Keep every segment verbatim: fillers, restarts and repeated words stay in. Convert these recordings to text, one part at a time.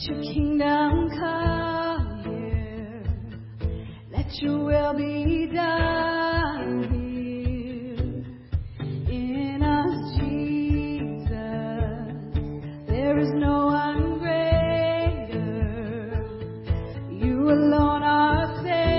your kingdom come here. Let your will be done here in us, Jesus. There is no one greater. You alone are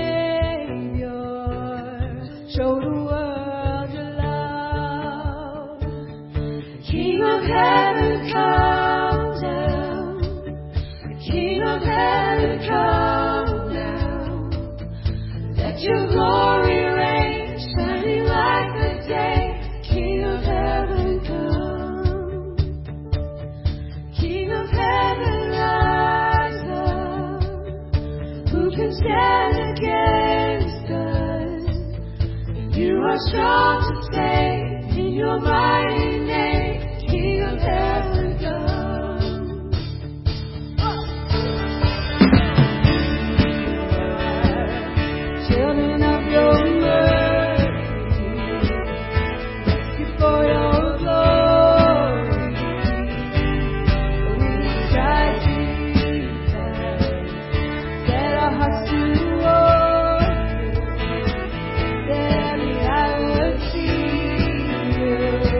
Savior. Show the world your love. King of heaven, come down. King of heaven, come down. Let your glory reign, shining like the day. King of heaven, come. King of heaven, rise up. Who can stand against us? You are strong to save in your mighty name. King of heaven, come. Children of your mercy, rescue for your glory. We cry, Jesus, set our hearts to worship. Let every eye will see you.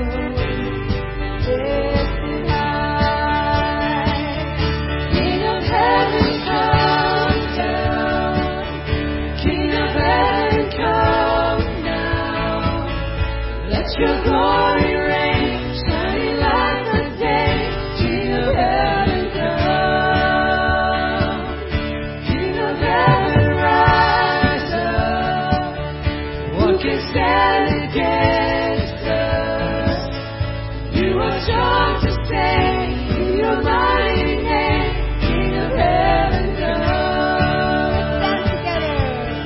Lifted high, King of heaven, come down. King of heaven, come now. Let your glory reign, shining like the day. King of heaven, come. King of heaven, rise up. What can stand against us? You are strong to save in your mighty name. King of heaven, come. Stand together.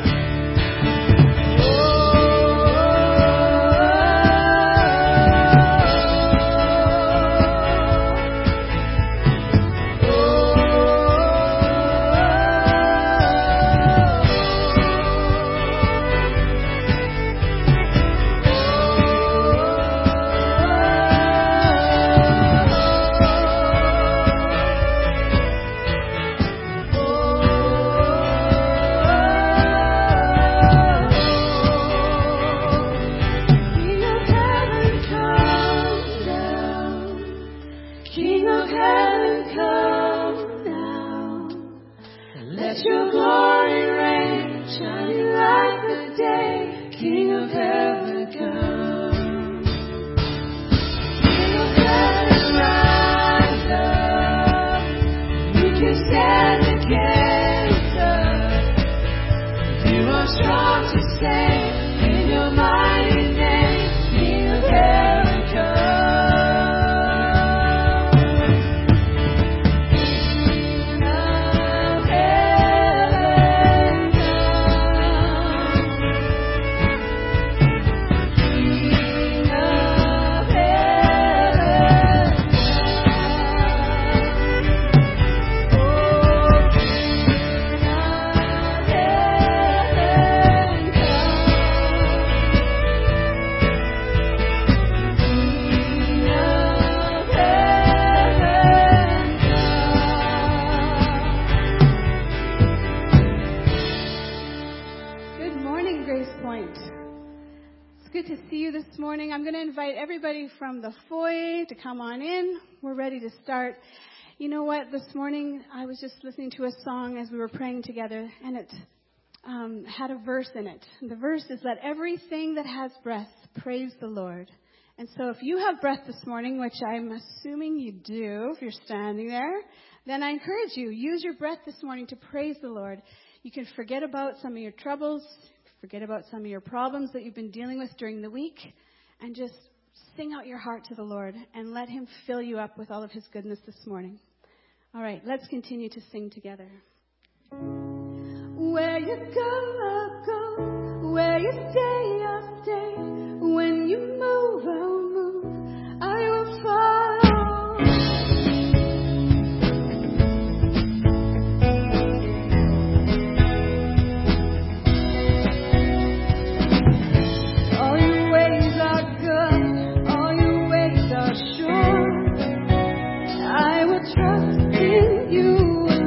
King of heaven, come down. Let your glory reign, shining like the day. King of heaven, come. King of heaven, rise up. Who can stand against us? You are strong to save in your mighty name. King of heaven, come. King of heaven, morning. I'm going to invite everybody from the foyer to come on in. We're ready to start. You know what? This morning I was just listening to a song as we were praying together, and it um, had a verse in it. And the verse is, "Let everything that has breath praise the Lord." And so if you have breath this morning, which I'm assuming you do if you're standing there, then I encourage you, use your breath this morning to praise the Lord. You can forget about some of your troubles, forget about some of your problems that you've been dealing with during the week, and just sing out your heart to the Lord and let Him fill you up with all of His goodness this morning. All right, let's continue to sing together. Where you go, I'll go. Where you stay, I'll stay. When you move, I'll move. I will follow. All your ways are good. All your ways are sure. I will trust in you.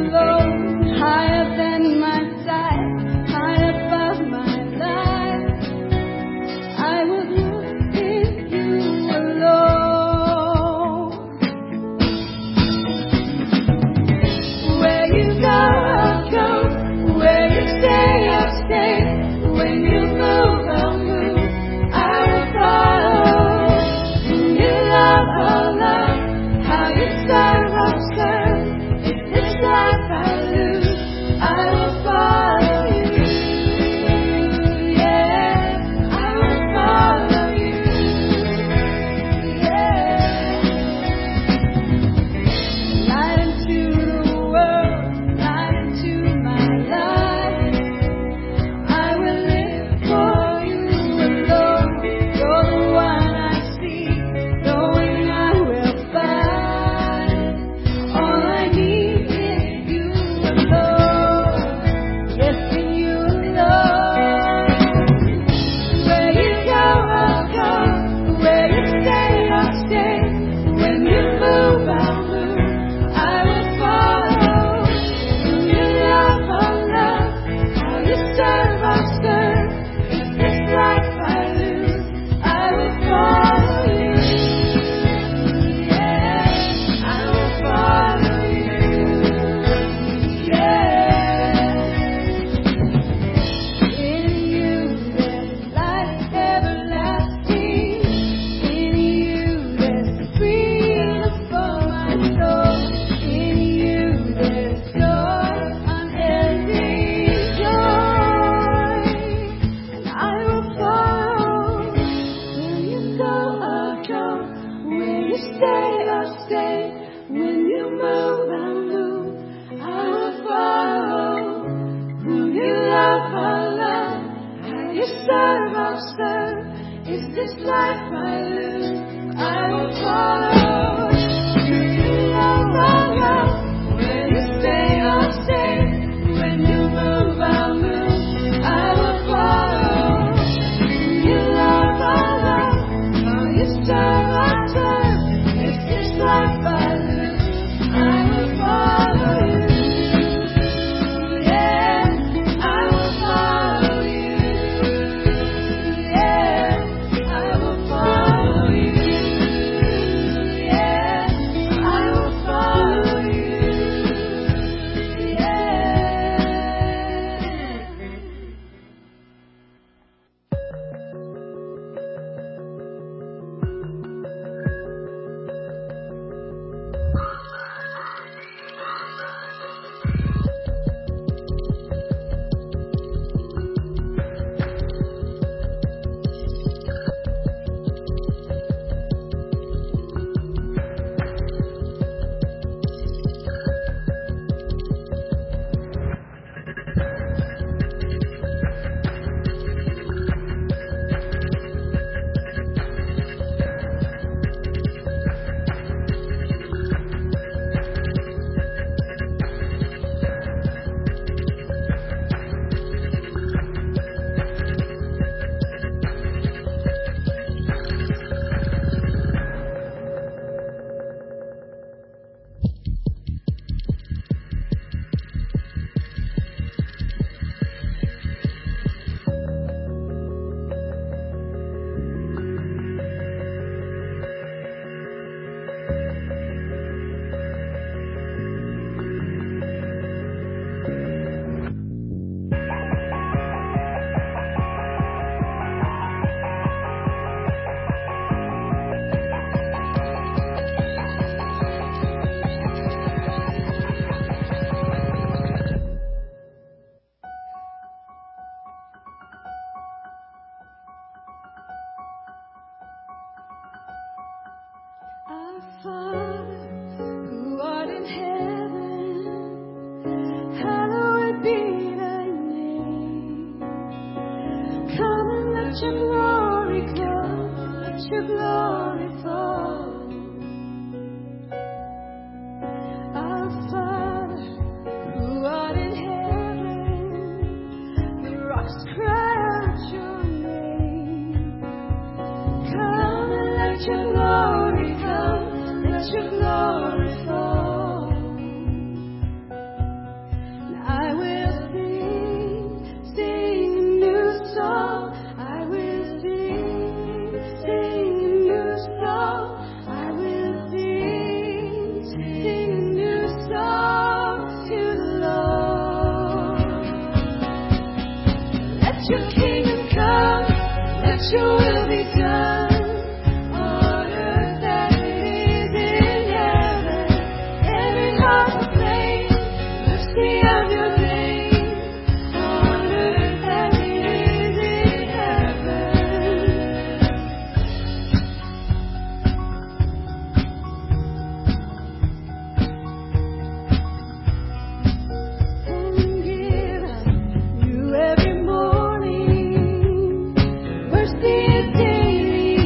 Daily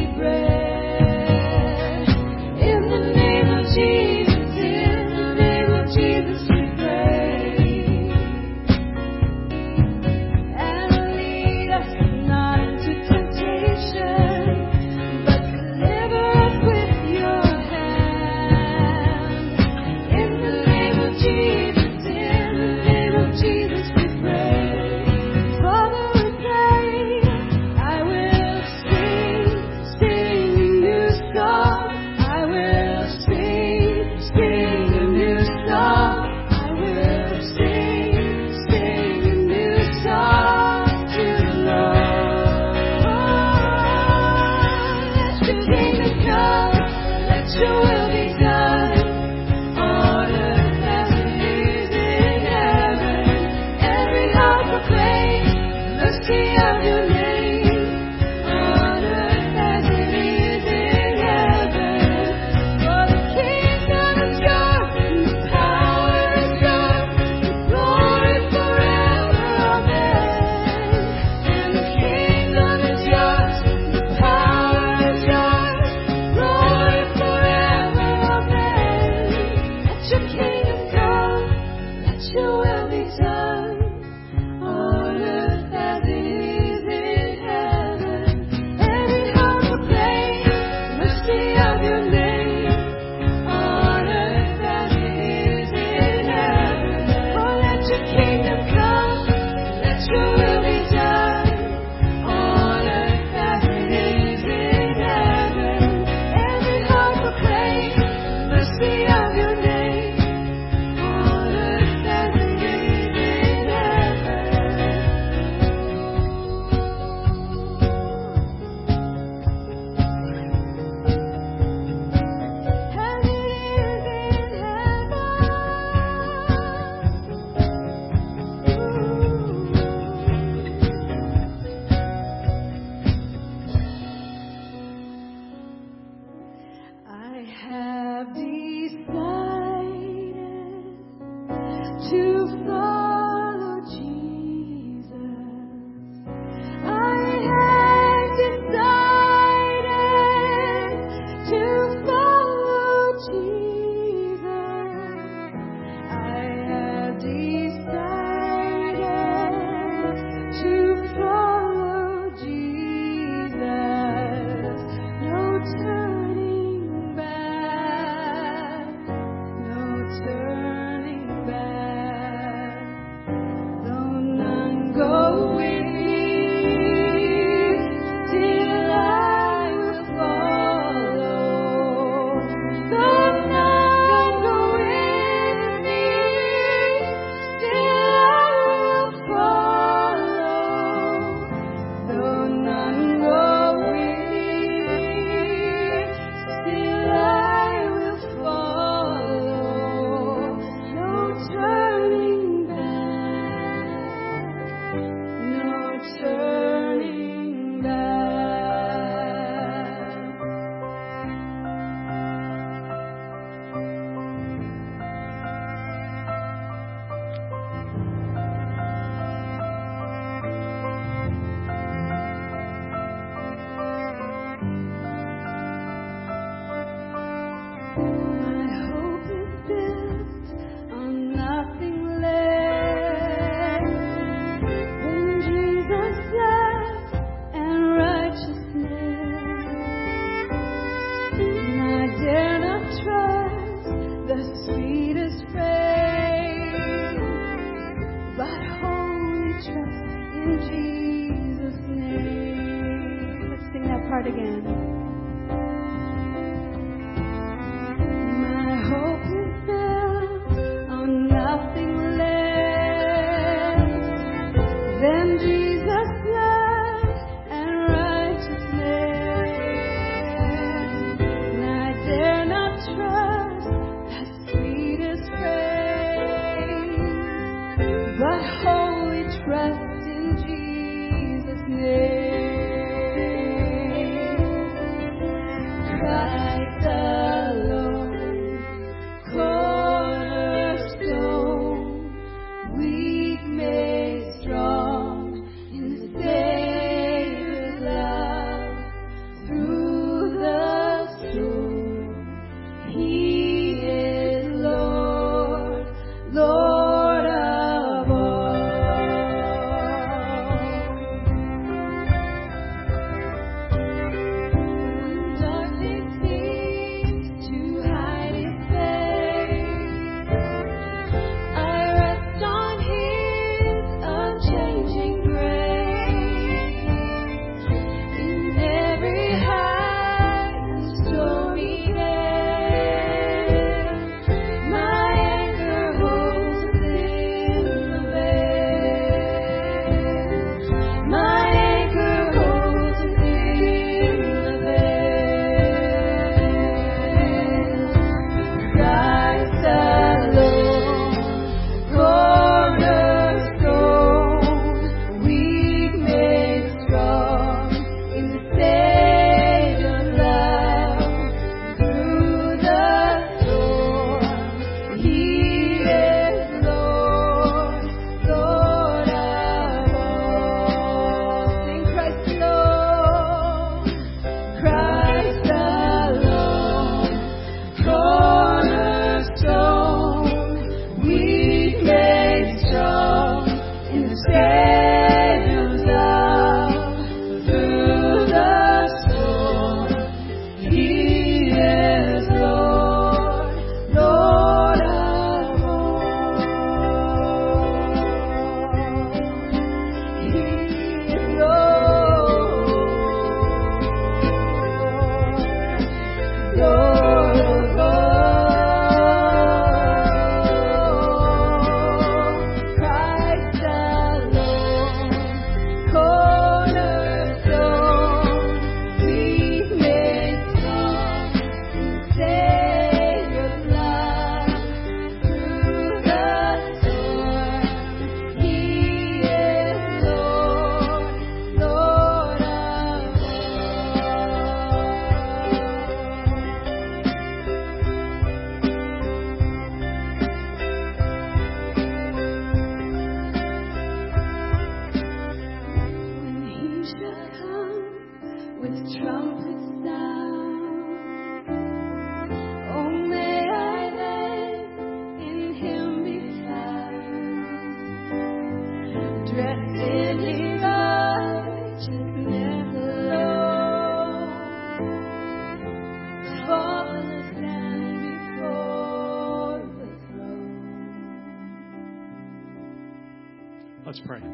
Let's pray.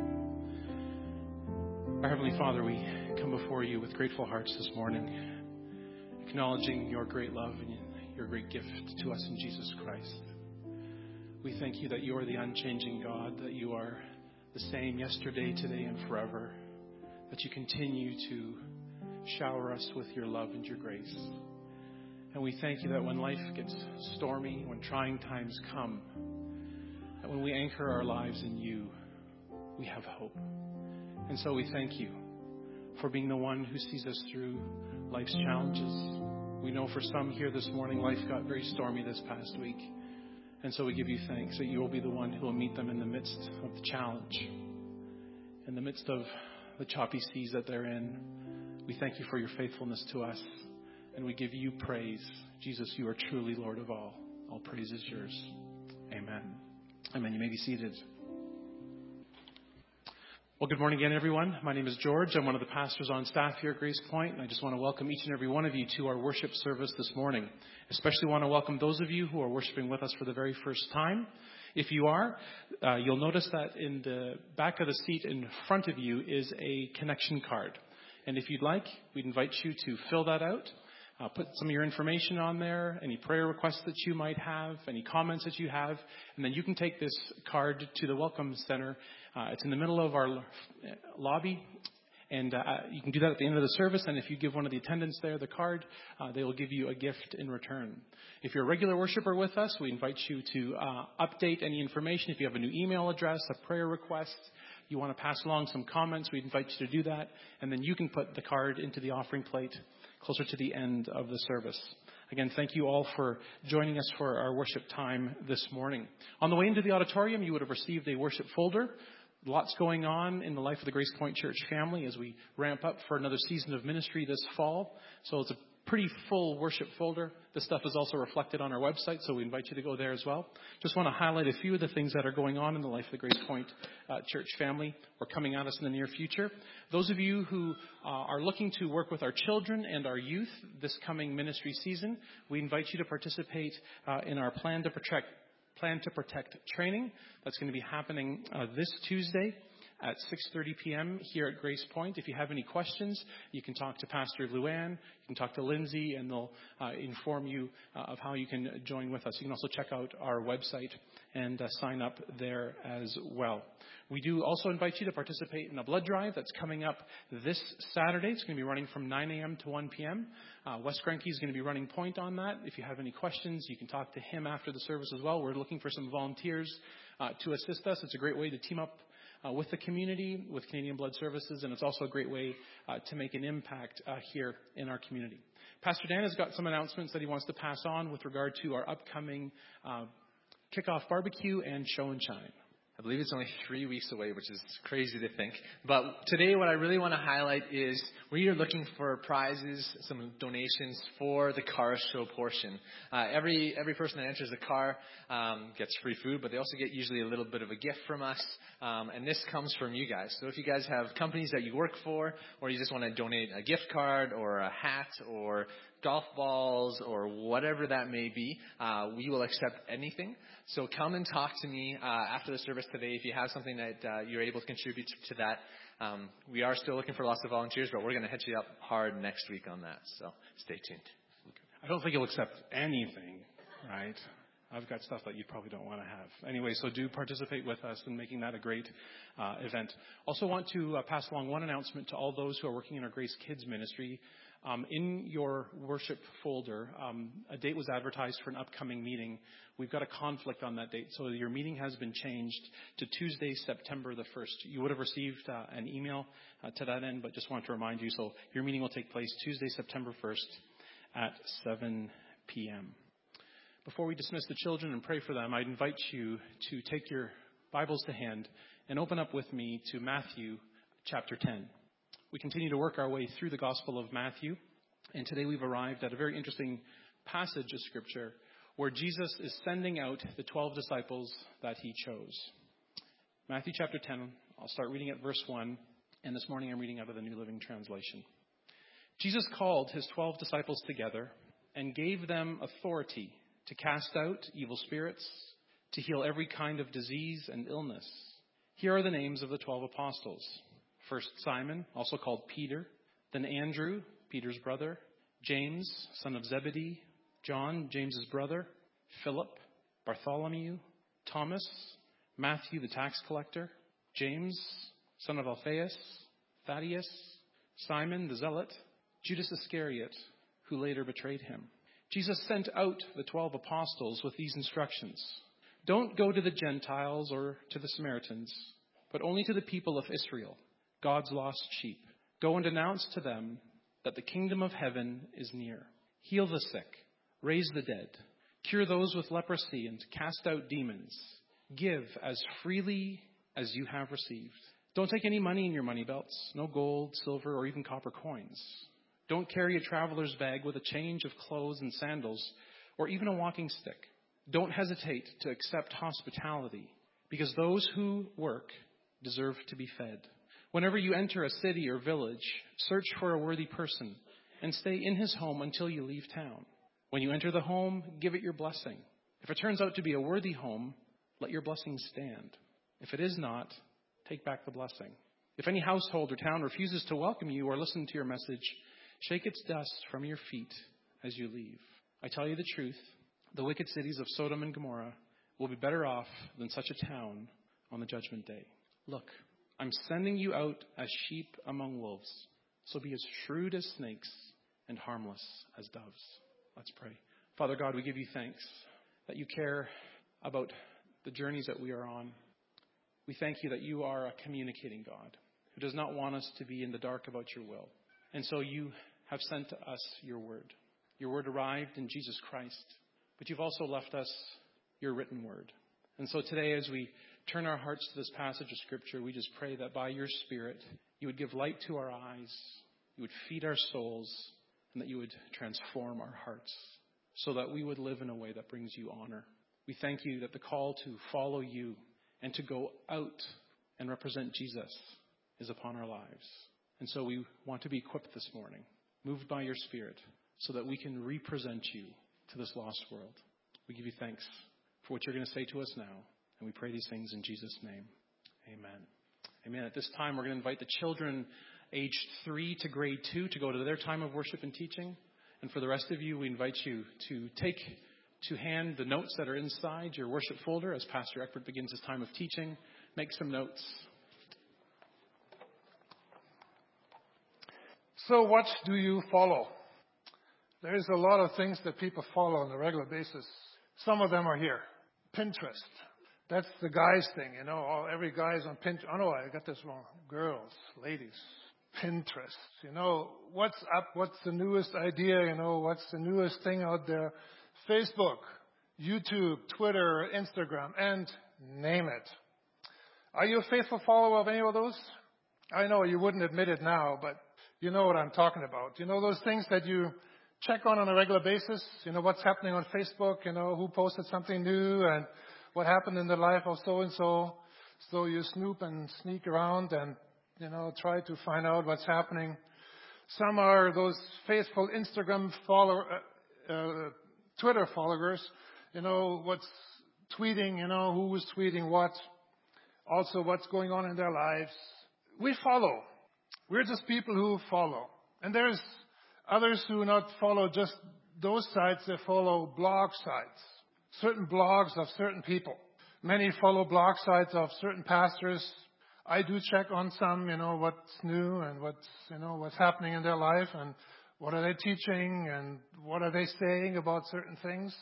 Our Heavenly Father, we come before you with grateful hearts this morning, acknowledging your great love and your great gift to us in Jesus Christ. We thank you that you are the unchanging God, that you are the same yesterday, today, and forever, that you continue to shower us with your love and your grace. And we thank you that when life gets stormy, when trying times come, that when we anchor our lives in you, we have hope. And so we thank you for being the one who sees us through life's challenges. We know for some here this morning, life got very stormy this past week. And so we give you thanks that you will be the one who will meet them in the midst of the challenge, in the midst of the choppy seas that they're in. We thank you for your faithfulness to us, and we give you praise. Jesus, you are truly Lord of all. All praise is yours. Amen. Amen. You may be seated. Well, good morning again, everyone. My name is George. I'm one of the pastors on staff here at Grace Point, and I just want to welcome each and every one of you to our worship service this morning. Especially want to welcome those of you who are worshiping with us for the very first time. If you are, uh, you'll notice that in the back of the seat in front of you is a connection card. And if you'd like, we'd invite you to fill that out. Uh, put some of your information on there, any prayer requests that you might have, any comments that you have, and then you can take this card to the Welcome Center. Uh, it's in the middle of our lobby, and uh, you can do that at the end of the service, and if you give one of the attendants there the card, uh, they will give you a gift in return. If you're a regular worshiper with us, we invite you to uh, update any information. If you have a new email address, a prayer request, you want to pass along some comments, we invite you to do that, and then you can put the card into the offering plate closer to the end of the service. Again, thank you all for joining us for our worship time this morning. On the way into the auditorium, you would have received a worship folder. Lots going on in the life of the Grace Point Church family as we ramp up for another season of ministry this fall. So it's a pretty full worship folder. This stuff is also reflected on our website, so we invite you to go there as well. Just want to highlight a few of the things that are going on in the life of the Grace Point uh, Church family or coming at us in the near future. Those of you who uh, are looking to work with our children and our youth this coming ministry season, we invite you to participate uh, in our Plan to Protect Plan to Protect training. That's going to be happening uh, this Tuesday at six thirty p.m. here at Grace Point. If you have any questions, you can talk to Pastor Luann, you can talk to Lindsay, and they'll uh, inform you uh, of how you can join with us. You can also check out our website and uh, sign up there as well. We do also invite you to participate in a blood drive that's coming up this Saturday. It's going to be running from nine a.m. to one p.m. Uh, Wes Grenke is going to be running point on that. If you have any questions, you can talk to him after the service as well. We're looking for some volunteers uh, to assist us. It's a great way to team up Uh, with the community, with Canadian Blood Services, and it's also a great way uh, to make an impact uh, here in our community. Pastor Dan has got some announcements that he wants to pass on with regard to our upcoming uh, kickoff barbecue and show and shine. I believe it's only three weeks away, which is crazy to think. But today what I really want to highlight is we are looking for prizes, some donations for the car show portion. Uh, every every person that enters the car um, gets free food, but they also get usually a little bit of a gift from us. Um, and this comes from you guys. So if you guys have companies that you work for, or you just want to donate a gift card or a hat or golf balls or whatever that may be, uh, we will accept anything. So come and talk to me uh, after the service today if you have something that uh, you're able to contribute to that. Um, we are still looking for lots of volunteers, but we're going to hit you up hard next week on that. So stay tuned. I don't think you'll accept anything, right? I've got stuff that you probably don't want to have. Anyway, so do participate with us in making that a great uh, event. Also want to uh, pass along one announcement to all those who are working in our Grace Kids ministry. Um, in your worship folder, um, a date was advertised for an upcoming meeting. We've got a conflict on that date, so your meeting has been changed to Tuesday, September the first. You would have received uh, an email uh, to that end, but just want to remind you, so your meeting will take place Tuesday, September first at seven p.m. Before we dismiss the children and pray for them, I'd invite you to take your Bibles to hand and open up with me to Matthew chapter ten. We continue to work our way through the Gospel of Matthew, and today we've arrived at a very interesting passage of Scripture where Jesus is sending out the twelve disciples that he chose. Matthew chapter ten, I'll start reading at verse one, and this morning I'm reading out of the New Living Translation. Jesus called his twelve disciples together and gave them authority to cast out evil spirits, to heal every kind of disease and illness. Here are the names of the twelve apostles. First Simon, also called Peter, then Andrew, Peter's brother, James, son of Zebedee, John, James's brother, Philip, Bartholomew, Thomas, Matthew the tax collector, James, son of Alphaeus, Thaddeus, Simon the zealot, Judas Iscariot, who later betrayed him. Jesus sent out the twelve apostles with these instructions. Don't go to the Gentiles or to the Samaritans, but only to the people of Israel, God's lost sheep. Go and announce to them that the kingdom of heaven is near. Heal the sick, raise the dead, cure those with leprosy, and cast out demons. Give as freely as you have received. Don't take any money in your money belts, no gold, silver, or even copper coins. Don't carry a traveler's bag with a change of clothes and sandals, or even a walking stick. Don't hesitate to accept hospitality, because those who work deserve to be fed. Whenever you enter a city or village, search for a worthy person and stay in his home until you leave town. When you enter the home, give it your blessing. If it turns out to be a worthy home, let your blessing stand. If it is not, take back the blessing. If any household or town refuses to welcome you or listen to your message, shake its dust from your feet as you leave. I tell you the truth, the wicked cities of Sodom and Gomorrah will be better off than such a town on the judgment day. Look, I'm sending you out as sheep among wolves, so be as shrewd as snakes and harmless as doves. Let's pray. Father God, we give you thanks that you care about the journeys that we are on. We thank you that you are a communicating God who does not want us to be in the dark about your will. And so you have sent to us your word. Your word arrived in Jesus Christ, but you've also left us your written word. And so today, as we turn our hearts to this passage of Scripture, we just pray that by your Spirit, you would give light to our eyes, you would feed our souls, and that you would transform our hearts so that we would live in a way that brings you honor. We thank you that the call to follow you and to go out and represent Jesus is upon our lives. And so we want to be equipped this morning, moved by your Spirit, so that we can represent you to this lost world. We give you thanks for what you're going to say to us now. And we pray these things in Jesus' name. Amen. Amen. At this time, we're going to invite the children aged three to grade two to go to their time of worship and teaching. And for the rest of you, we invite you to take to hand the notes that are inside your worship folder as Pastor Eckbert begins his time of teaching. Make some notes. So what do you follow? There's a lot of things that people follow on a regular basis. Some of them are here. Pinterest. That's the guys thing, you know. All, every guy's on Pinterest. Oh, no, I got this wrong. Girls, ladies. Pinterest. You know, what's up? What's the newest idea? You know, what's the newest thing out there? Facebook, YouTube, Twitter, Instagram, and name it. Are you a faithful follower of any of those? I know you wouldn't admit it now, but you know what I'm talking about. You know those things that you check on on a regular basis? You know what's happening on Facebook, you know, who posted something new and what happened in the life of so-and-so. So you snoop and sneak around and, you know, try to find out what's happening. Some are those faithful Instagram follower, uh, uh, Twitter followers, you know, what's tweeting, you know, who is tweeting what, also what's going on in their lives. We follow. We're just people who follow. And there's others who not follow just those sites, they follow blog sites, certain blogs of certain people. Many follow blog sites of certain pastors. I do check on some, you know, what's new and what's, you know, what's happening in their life and what are they teaching and what are they saying about certain things.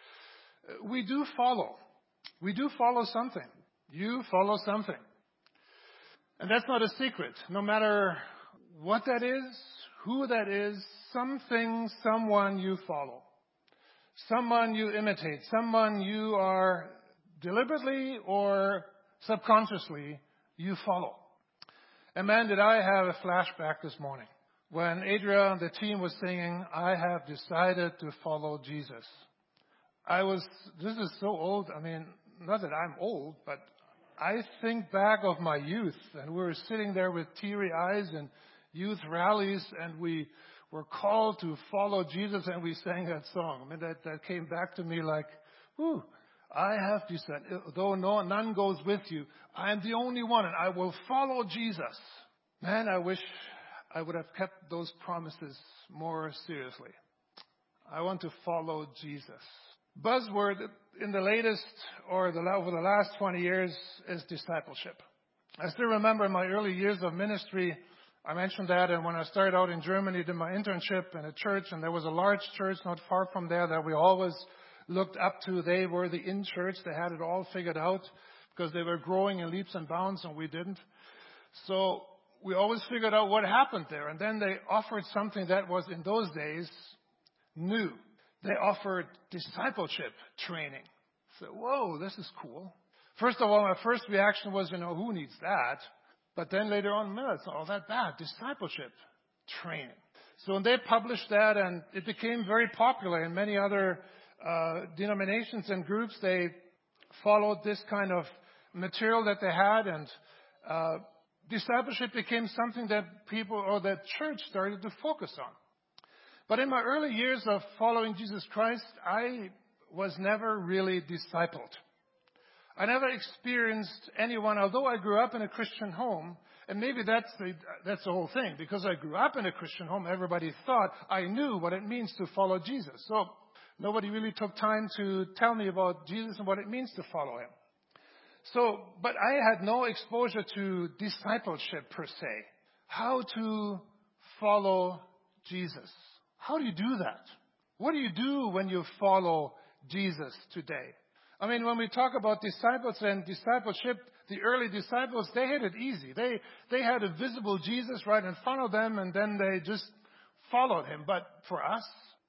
We do follow. We do follow something. You follow something. And that's not a secret. No matter what that is, who that is, something, someone you follow. Someone you imitate. Someone you are deliberately or subconsciously you follow. And man, did I have a flashback this morning when Adria and the team was singing, I have decided to follow Jesus. I was, this is so old. I mean, not that I'm old, but I think back of my youth, and we were sitting there with teary eyes and youth rallies, and we were called to follow Jesus, and we sang that song. I mean, that, that came back to me like, whew, I have decided, though no, none goes with you, I am the only one, and I will follow Jesus. Man, I wish I would have kept those promises more seriously. I want to follow Jesus. Buzzword in the latest or the, over the last twenty years is discipleship. I still remember in my early years of ministry, I mentioned that, and when I started out in Germany, did my internship in a church, and there was a large church not far from there that we always looked up to. They were the in church. They had it all figured out. because they were growing in leaps and bounds and we didn't. So we always figured out what happened there. And then they offered something that was in those days new. They offered discipleship training. So, whoa, this is cool. First of all, my first reaction was, you know, who needs that? But then later on, no, it's not all that bad. Discipleship training. So they published that, and it became very popular in many other uh, denominations and groups. They followed this kind of material that they had, and uh, discipleship became something that people or that church started to focus on. But in my early years of following Jesus Christ, I was never really discipled. I never experienced anyone, although I grew up in a Christian home, and maybe that's the, that's the whole thing. Because I grew up in a Christian home, everybody thought I knew what it means to follow Jesus. So nobody really took time to tell me about Jesus and what it means to follow him. So, but I had no exposure to discipleship per se. How to follow Jesus. How do you do that? What do you do when you follow Jesus today? I mean, when we talk about disciples and discipleship, the early disciples, they had it easy. They they had a visible Jesus right in front of them, and then they just followed him. But for us,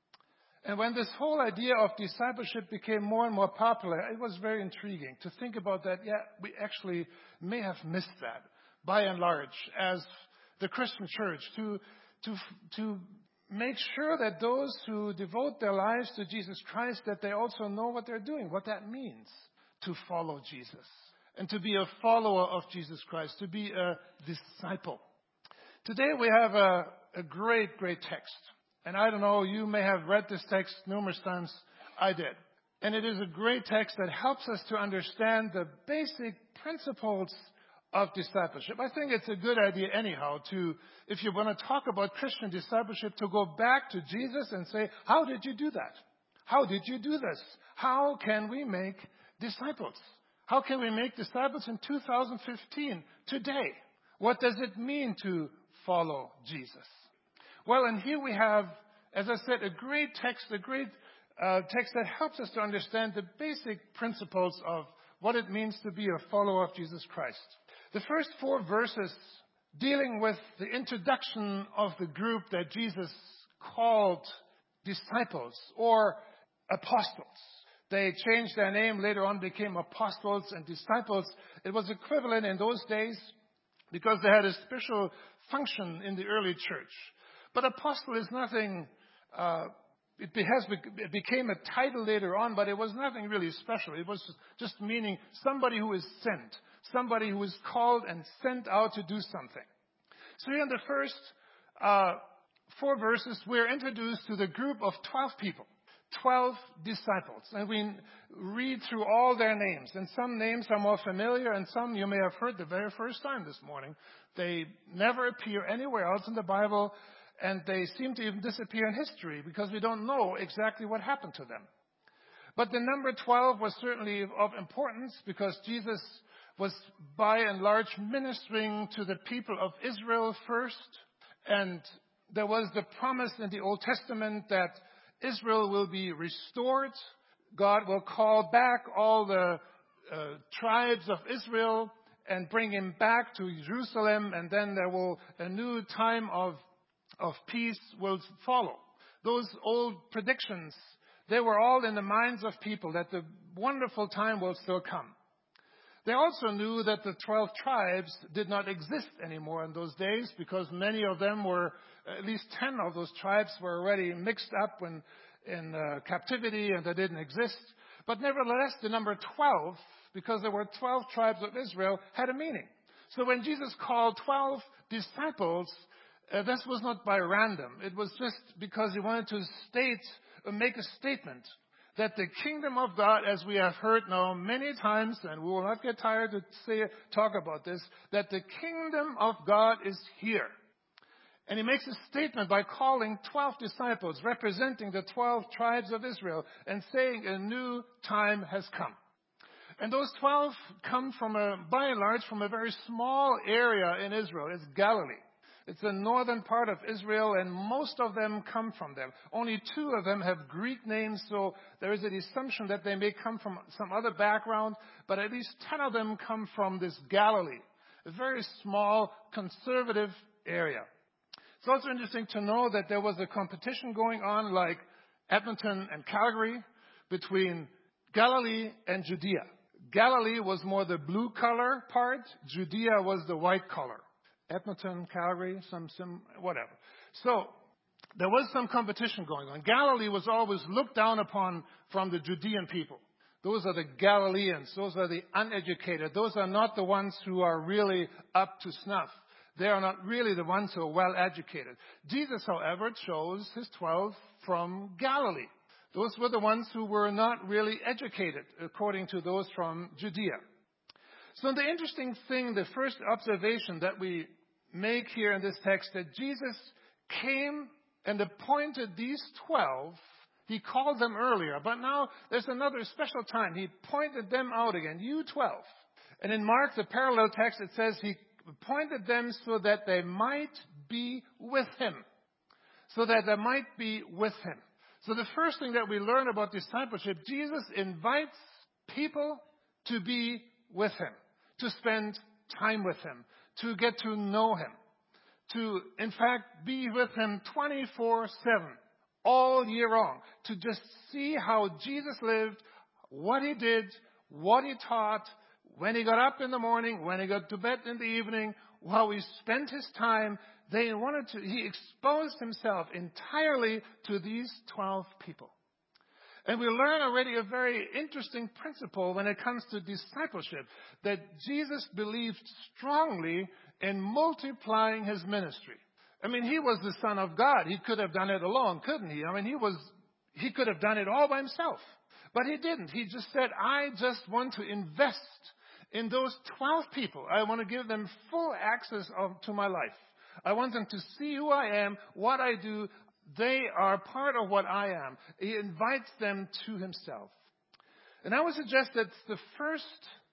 and when this whole idea of discipleship became more and more popular, it was very intriguing to think about that. Yeah, we actually may have missed that, by and large, as the Christian church, to to to make sure that those who devote their lives to Jesus Christ, that they also know what they're doing, what that means to follow Jesus, and to be a follower of Jesus Christ, to be a disciple. Today we have a, a great, great text. And I don't know, you may have read this text numerous times. I did. And it is a great text that helps us to understand the basic principles of discipleship. I think it's a good idea anyhow to, if you want to talk about Christian discipleship, to go back to Jesus and say, how did you do that? How did you do this? How can we make disciples? How can we make disciples in two thousand fifteen, today? What does it mean to follow Jesus? Well, and here we have, as I said, a great text, a great uh, text that helps us to understand the basic principles of what it means to be a follower of Jesus Christ. The first four verses dealing with the introduction of the group that Jesus called disciples or apostles. They changed their name, later on became apostles and disciples. It was equivalent in those days because they had a special function in the early church. But apostle is nothing, uh, it, has, it became a title later on, but it was nothing really special. It was just meaning somebody who is sent, somebody who is called and sent out to do something. So here in the first uh, four verses, we're introduced to the group of twelve people, twelve disciples. And we read through all their names. And some names are more familiar, and some you may have heard the very first time this morning. They never appear anywhere else in the Bible. And they seem to even disappear in history because we don't know exactly what happened to them. But the number twelve was certainly of importance because Jesus was by and large ministering to the people of Israel first. And there was the promise in the Old Testament that Israel will be restored. God will call back all the uh, tribes of Israel and bring him back to Jerusalem. And then there will a new time of of peace will follow. Those old predictions, they were all in the minds of people that the wonderful time will still come. They also knew that the twelve tribes did not exist anymore in those days because many of them were, at least ten of those tribes were already mixed up in, in uh, captivity and they didn't exist. But nevertheless, the number twelve, because there were twelve tribes of Israel, had a meaning. So when Jesus called twelve disciples, Uh, this was not by random. It was just because he wanted to state, or make a statement that the kingdom of God, as we have heard now many times, and we will not get tired to say, talk about this, that the kingdom of God is here. And he makes a statement by calling twelve disciples, representing the twelve tribes of Israel, and saying a new time has come. And those twelve come from a, by and large, from a very small area in Israel. It's Galilee. It's the northern part of Israel, and most of them come from there. Only two of them have Greek names, so there is an assumption that they may come from some other background, but at least ten of them come from this Galilee, a very small, conservative area. It's also interesting to know that there was a competition going on like Edmonton and Calgary between Galilee and Judea. Galilee was more the blue color part. Judea was the white color. Edmonton, Calgary, some, some, whatever. So there was some competition going on. Galilee was always looked down upon from the Judean people. Those are the Galileans. Those are the uneducated. Those are not the ones who are really up to snuff. They are not really the ones who are well educated. Jesus, however, chose his twelve from Galilee. Those were the ones who were not really educated, according to those from Judea. So the interesting thing, the first observation that we make here in this text, that Jesus came and appointed these twelve. He called them earlier, but now there's another special time. He pointed them out again, you twelve. And in Mark, the parallel text, it says he appointed them so that they might be with him. So that they might be with him. So the first thing that we learn about discipleship, Jesus invites people to be with him, to spend time with him, to get to know him, to, in fact, be with him twenty-four seven, all year long, to just see how Jesus lived, what he did, what he taught, when he got up in the morning, when he got to bed in the evening, how he spent his time. They wanted to, he exposed himself entirely to these twelve people. And we learn already a very interesting principle when it comes to discipleship, that Jesus believed strongly in multiplying his ministry. I mean, he was the Son of God. He could have done it alone, couldn't he? I mean, he was, he could have done it all by himself. But he didn't. He just said, I just want to invest in those twelve people. I want to give them full access of, to my life. I want them to see who I am, what I do. They are part of what I am. He invites them to himself. And I would suggest that's the first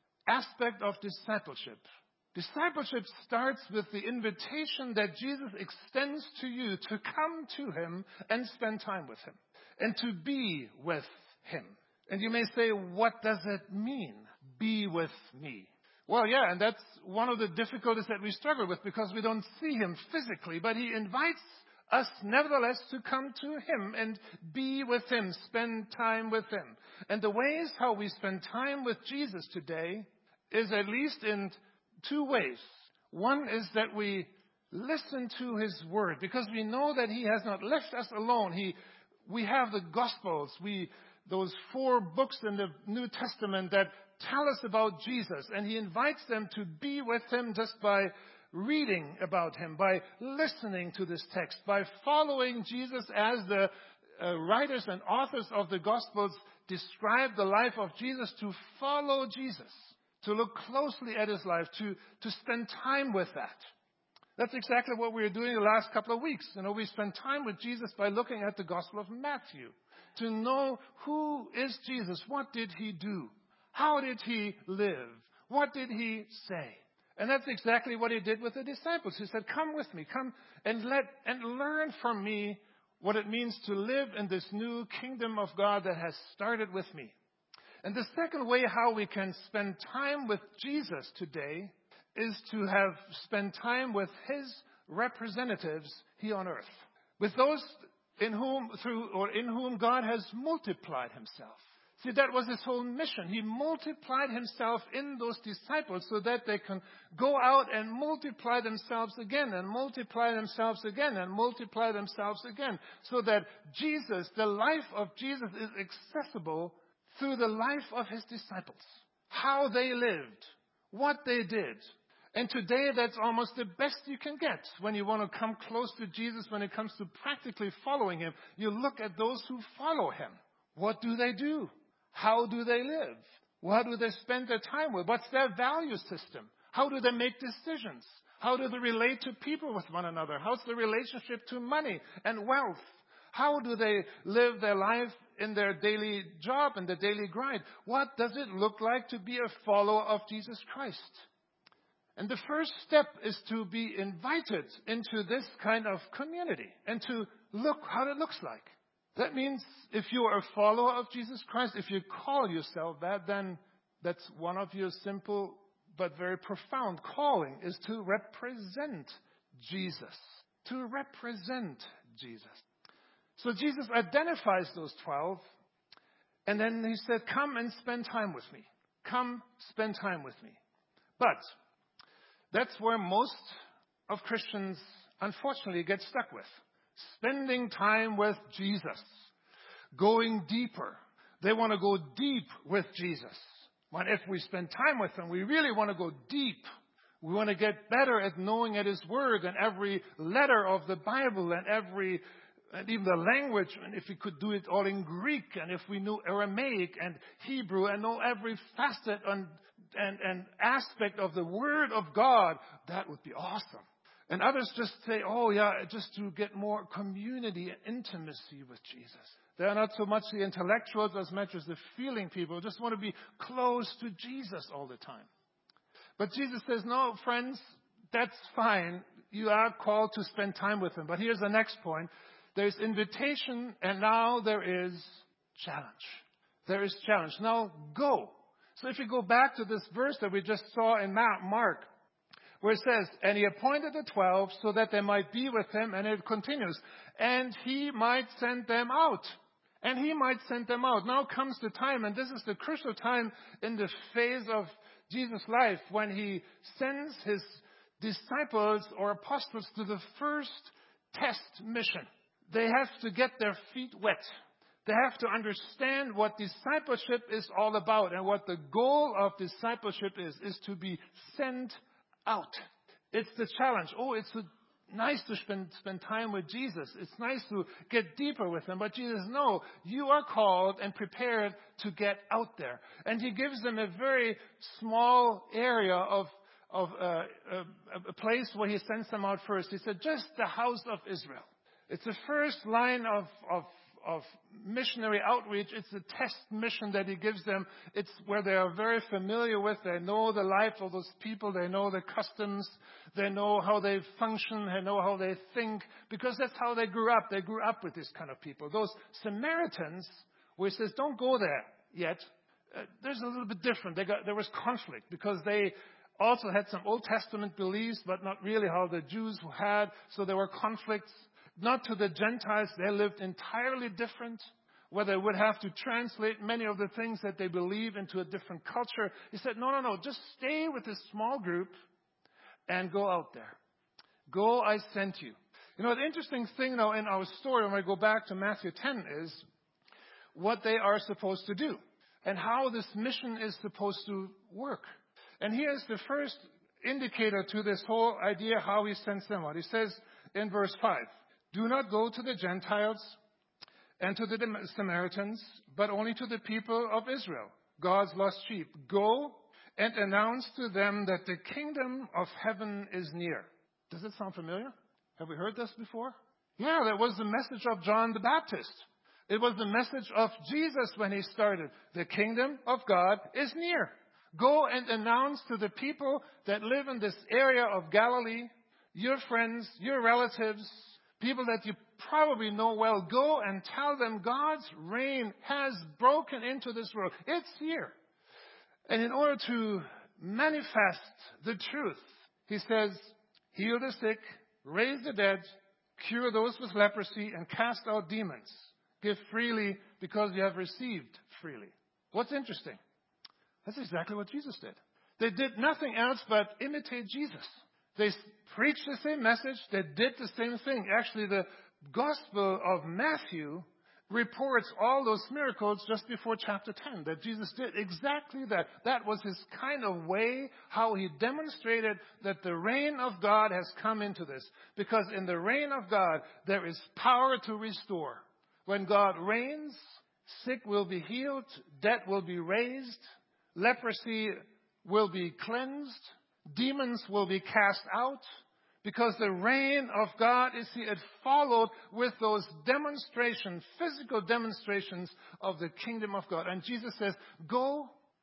aspect of discipleship. Discipleship starts with the invitation that Jesus extends to you to come to him and spend time with him and to be with him. And you may say, what does it mean, be with me? Well, yeah, and that's one of the difficulties that we struggle with because we don't see him physically, but he invites us nevertheless to come to him and be with him, spend time with him. And the ways how we spend time with Jesus today is at least in two ways. One is that we listen to his word because we know that he has not left us alone. He, we have the Gospels, we, those four books in the New Testament that tell us about Jesus, and he invites them to be with him just by reading about him, by listening to this text, by following Jesus as the uh, writers and authors of the Gospels describe the life of Jesus, to follow Jesus, to look closely at his life, to, to spend time with that. That's exactly what we were doing the last couple of weeks. You know, we spent time with Jesus by looking at the Gospel of Matthew, to know who is Jesus, what did he do? How did he live? What did he say? And that's exactly what he did with the disciples. He said, come with me, come and let and learn from me what it means to live in this new kingdom of God that has started with me. And the second way how we can spend time with Jesus today is to have spent time with his representatives here on earth. With those in whom through or in whom God has multiplied himself. See, that was his whole mission. He multiplied himself in those disciples so that they can go out and multiply themselves again and multiply themselves again and multiply themselves again. So that Jesus, the life of Jesus, is accessible through the life of his disciples. How they lived, what they did. And today that's almost the best you can get when you want to come close to Jesus when it comes to practically following him. You look at those who follow him. What do they do? How do they live? What do they spend their time with? What's their value system? How do they make decisions? How do they relate to people with one another? How's the relationship to money and wealth? How do they live their life in their daily job and their daily grind? What does it look like to be a follower of Jesus Christ? And the first step is to be invited into this kind of community and to look how it looks like. That means if you are a follower of Jesus Christ, if you call yourself that, then that's one of your simple but very profound calling, is to represent Jesus. To represent Jesus. So Jesus identifies those twelve, and then he said, come and spend time with me. Come spend time with me. But that's where most of Christians, unfortunately, get stuck with. Spending time with Jesus. Going deeper. They want to go deep with Jesus. When if we spend time with him, we really want to go deep. We want to get better at knowing at his word and every letter of the Bible and every, and even the language. And if we could do it all in Greek, and if we knew Aramaic and Hebrew and know every facet and And, and aspect of the Word of God, that would be awesome. And others just say, oh yeah, just to get more community and intimacy with Jesus. They are not so much the intellectuals as much as the feeling people, just want to be close to Jesus all the time. But Jesus says, no, friends, that's fine. You are called to spend time with him. But here's the next point. There's invitation, and now there is challenge. There is challenge. Now go. So if you go back to this verse that we just saw in Mark, where it says, and he appointed the twelve so that they might be with him, and it continues, and he might send them out. And he might send them out. Now comes the time, and this is the crucial time in the phase of Jesus' life, when he sends his disciples or apostles to the first test mission. They have to get their feet wet. They have to understand what discipleship is all about, and what the goal of discipleship is, is to be sent out. It's the challenge. Oh, it's a, nice to spend, spend time with Jesus. It's nice to get deeper with him. But Jesus, no, you are called and prepared to get out there. And he gives them a very small area of, of uh, a, a place where he sends them out first. He said, just the house of Israel. It's the first line of, of of missionary outreach. It's a test mission that he gives them. It's where they are very familiar with. They know the life of those people. They know the customs. They know how they function. They know how they think, because that's how they grew up. They grew up with this kind of people. Those Samaritans, where he says, don't go there yet. Uh, there's a little bit different. They got, there was conflict because they also had some Old Testament beliefs, but not really how the Jews had. So there were conflicts. Not to the Gentiles. They lived entirely different, where they would have to translate many of the things that they believe into a different culture. He said, no, no, no, just stay with this small group and go out there. Go, I sent you. You know, the interesting thing now in our story, when I go back to Matthew ten, is what they are supposed to do and how this mission is supposed to work. And here's the first indicator to this whole idea how he sends them out. He says in verse five, do not go to the Gentiles and to the Samaritans, but only to the people of Israel, God's lost sheep. Go and announce to them that the kingdom of heaven is near. Does it sound familiar? Have we heard this before? Yeah, that was the message of John the Baptist. It was the message of Jesus when he started. The kingdom of God is near. Go and announce to the people that live in this area of Galilee, your friends, your relatives, people that you probably know well, go and tell them God's reign has broken into this world. It's here. And in order to manifest the truth, he says, heal the sick, raise the dead, cure those with leprosy, and cast out demons. Give freely because you have received freely. What's interesting? That's exactly what Jesus did. They did nothing else but imitate Jesus. They preached the same message. They did the same thing. Actually, the Gospel of Matthew reports all those miracles just before chapter ten, that Jesus did exactly that. That was his kind of way, how he demonstrated that the reign of God has come into this. Because in the reign of God, there is power to restore. When God reigns, sick will be healed, dead will be raised, leprosy will be cleansed, demons will be cast out, because the reign of God is here. It followed with those demonstrations, physical demonstrations of the kingdom of God. And Jesus says, go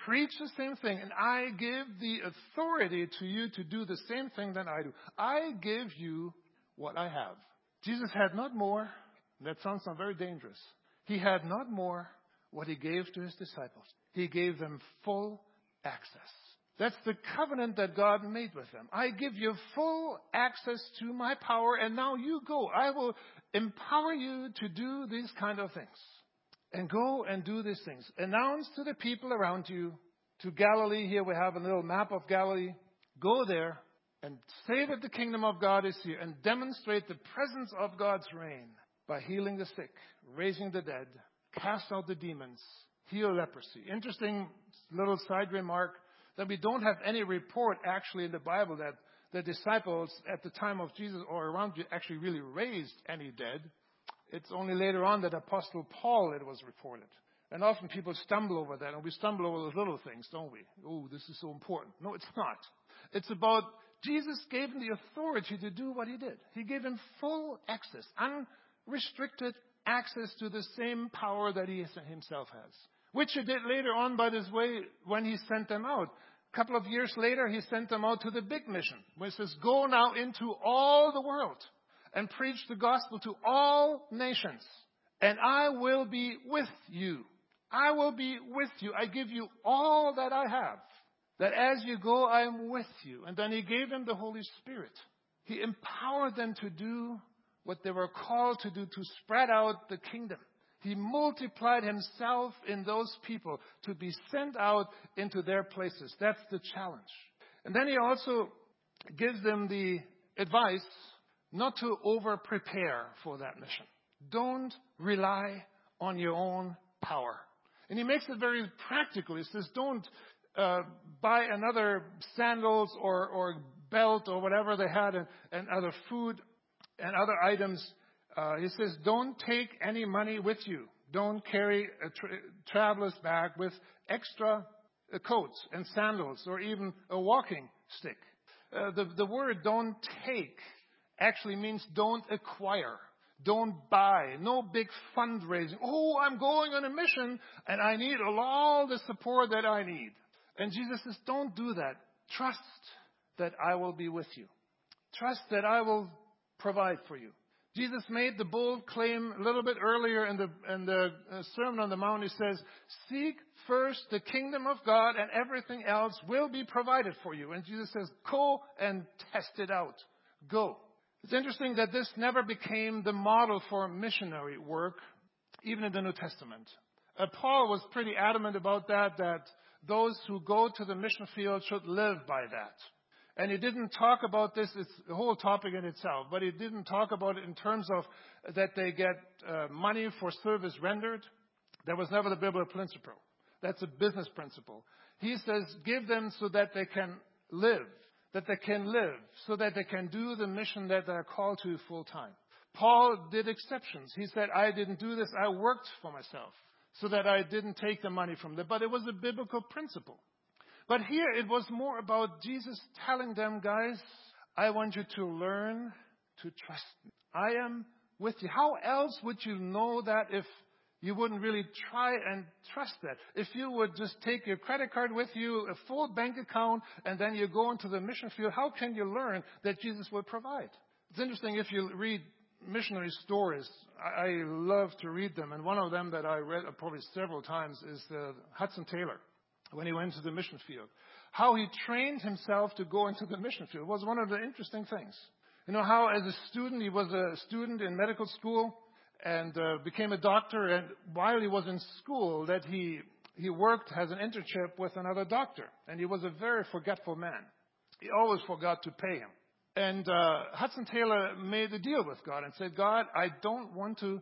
preach the same thing, and I give the authority to you to do the same thing that I do. I give you what I have. Jesus had not more. That sounds not very dangerous. He had not more what he gave to his disciples. He gave them full access. That's the covenant that God made with them. I give you full access to my power, and now you go. I will empower you to do these kind of things. And go and do these things. Announce to the people around you, to Galilee. Here we have a little map of Galilee. Go there and say that the kingdom of God is here, and demonstrate the presence of God's reign by healing the sick, raising the dead, cast out the demons, heal leprosy. Interesting little side remark that we don't have any report actually in the Bible that the disciples at the time of Jesus or around you actually really raised any dead. It's only later on that Apostle Paul, it was reported. And often people stumble over that, and we stumble over those little things, don't we? Oh, this is so important. No, it's not. It's about Jesus gave him the authority to do what he did. He gave him full access, unrestricted access to the same power that he himself has, which he did later on, by this way, when he sent them out. A couple of years later, he sent them out to the big mission, where it says, go now into all the world and preach the gospel to all nations, and I will be with you. I will be with you. I give you all that I have, that as you go, I am with you. And then he gave them the Holy Spirit. He empowered them to do what they were called to do, to spread out the kingdom. He multiplied himself in those people to be sent out into their places. That's the challenge. And then he also gives them the advice not to over-prepare for that mission. Don't rely on your own power. And he makes it very practical. He says, don't uh, buy another sandals or, or belt or whatever they had, and, and other food and other items. Uh, he says, don't take any money with you. Don't carry a tra- traveler's bag with extra uh, coats and sandals or even a walking stick. Uh, the, the word don't take actually means don't acquire, don't buy, no big fundraising. Oh, I'm going on a mission and I need all the support that I need. And Jesus says, don't do that. Trust that I will be with you. Trust that I will provide for you. Jesus made the bold claim a little bit earlier in the, in the uh, Sermon on the Mount. He says, seek first the kingdom of God and everything else will be provided for you. And Jesus says, go and test it out. Go. It's interesting that this never became the model for missionary work, even in the New Testament. Uh, Paul was pretty adamant about that, that those who go to the mission field should live by that. And he didn't talk about this, it's a whole topic in itself, but he didn't talk about it in terms of that they get uh, money for service rendered. That was never the biblical principle. That's a business principle. He says, give them so that they can live, that they can live, so that they can do the mission that they're called to full time. Paul did exceptions. He said, I didn't do this, I worked for myself, so that I didn't take the money from them. But it was a biblical principle. But here it was more about Jesus telling them, guys, I want you to learn to trust me. I am with you. How else would you know that if you wouldn't really try and trust that? If you would just take your credit card with you, a full bank account, and then you go into the mission field, how can you learn that Jesus will provide? It's interesting if you read missionary stories. I, I love to read them. And one of them that I read probably several times is uh, Hudson Taylor. When he went to the mission field, how he trained himself to go into the mission field was one of the interesting things. You know how as a student, he was a student in medical school and uh, became a doctor, and while he was in school that he, he worked as an internship with another doctor, and he was a very forgetful man. He always forgot to pay him. And uh, Hudson Taylor made a deal with God and said, God, I don't want to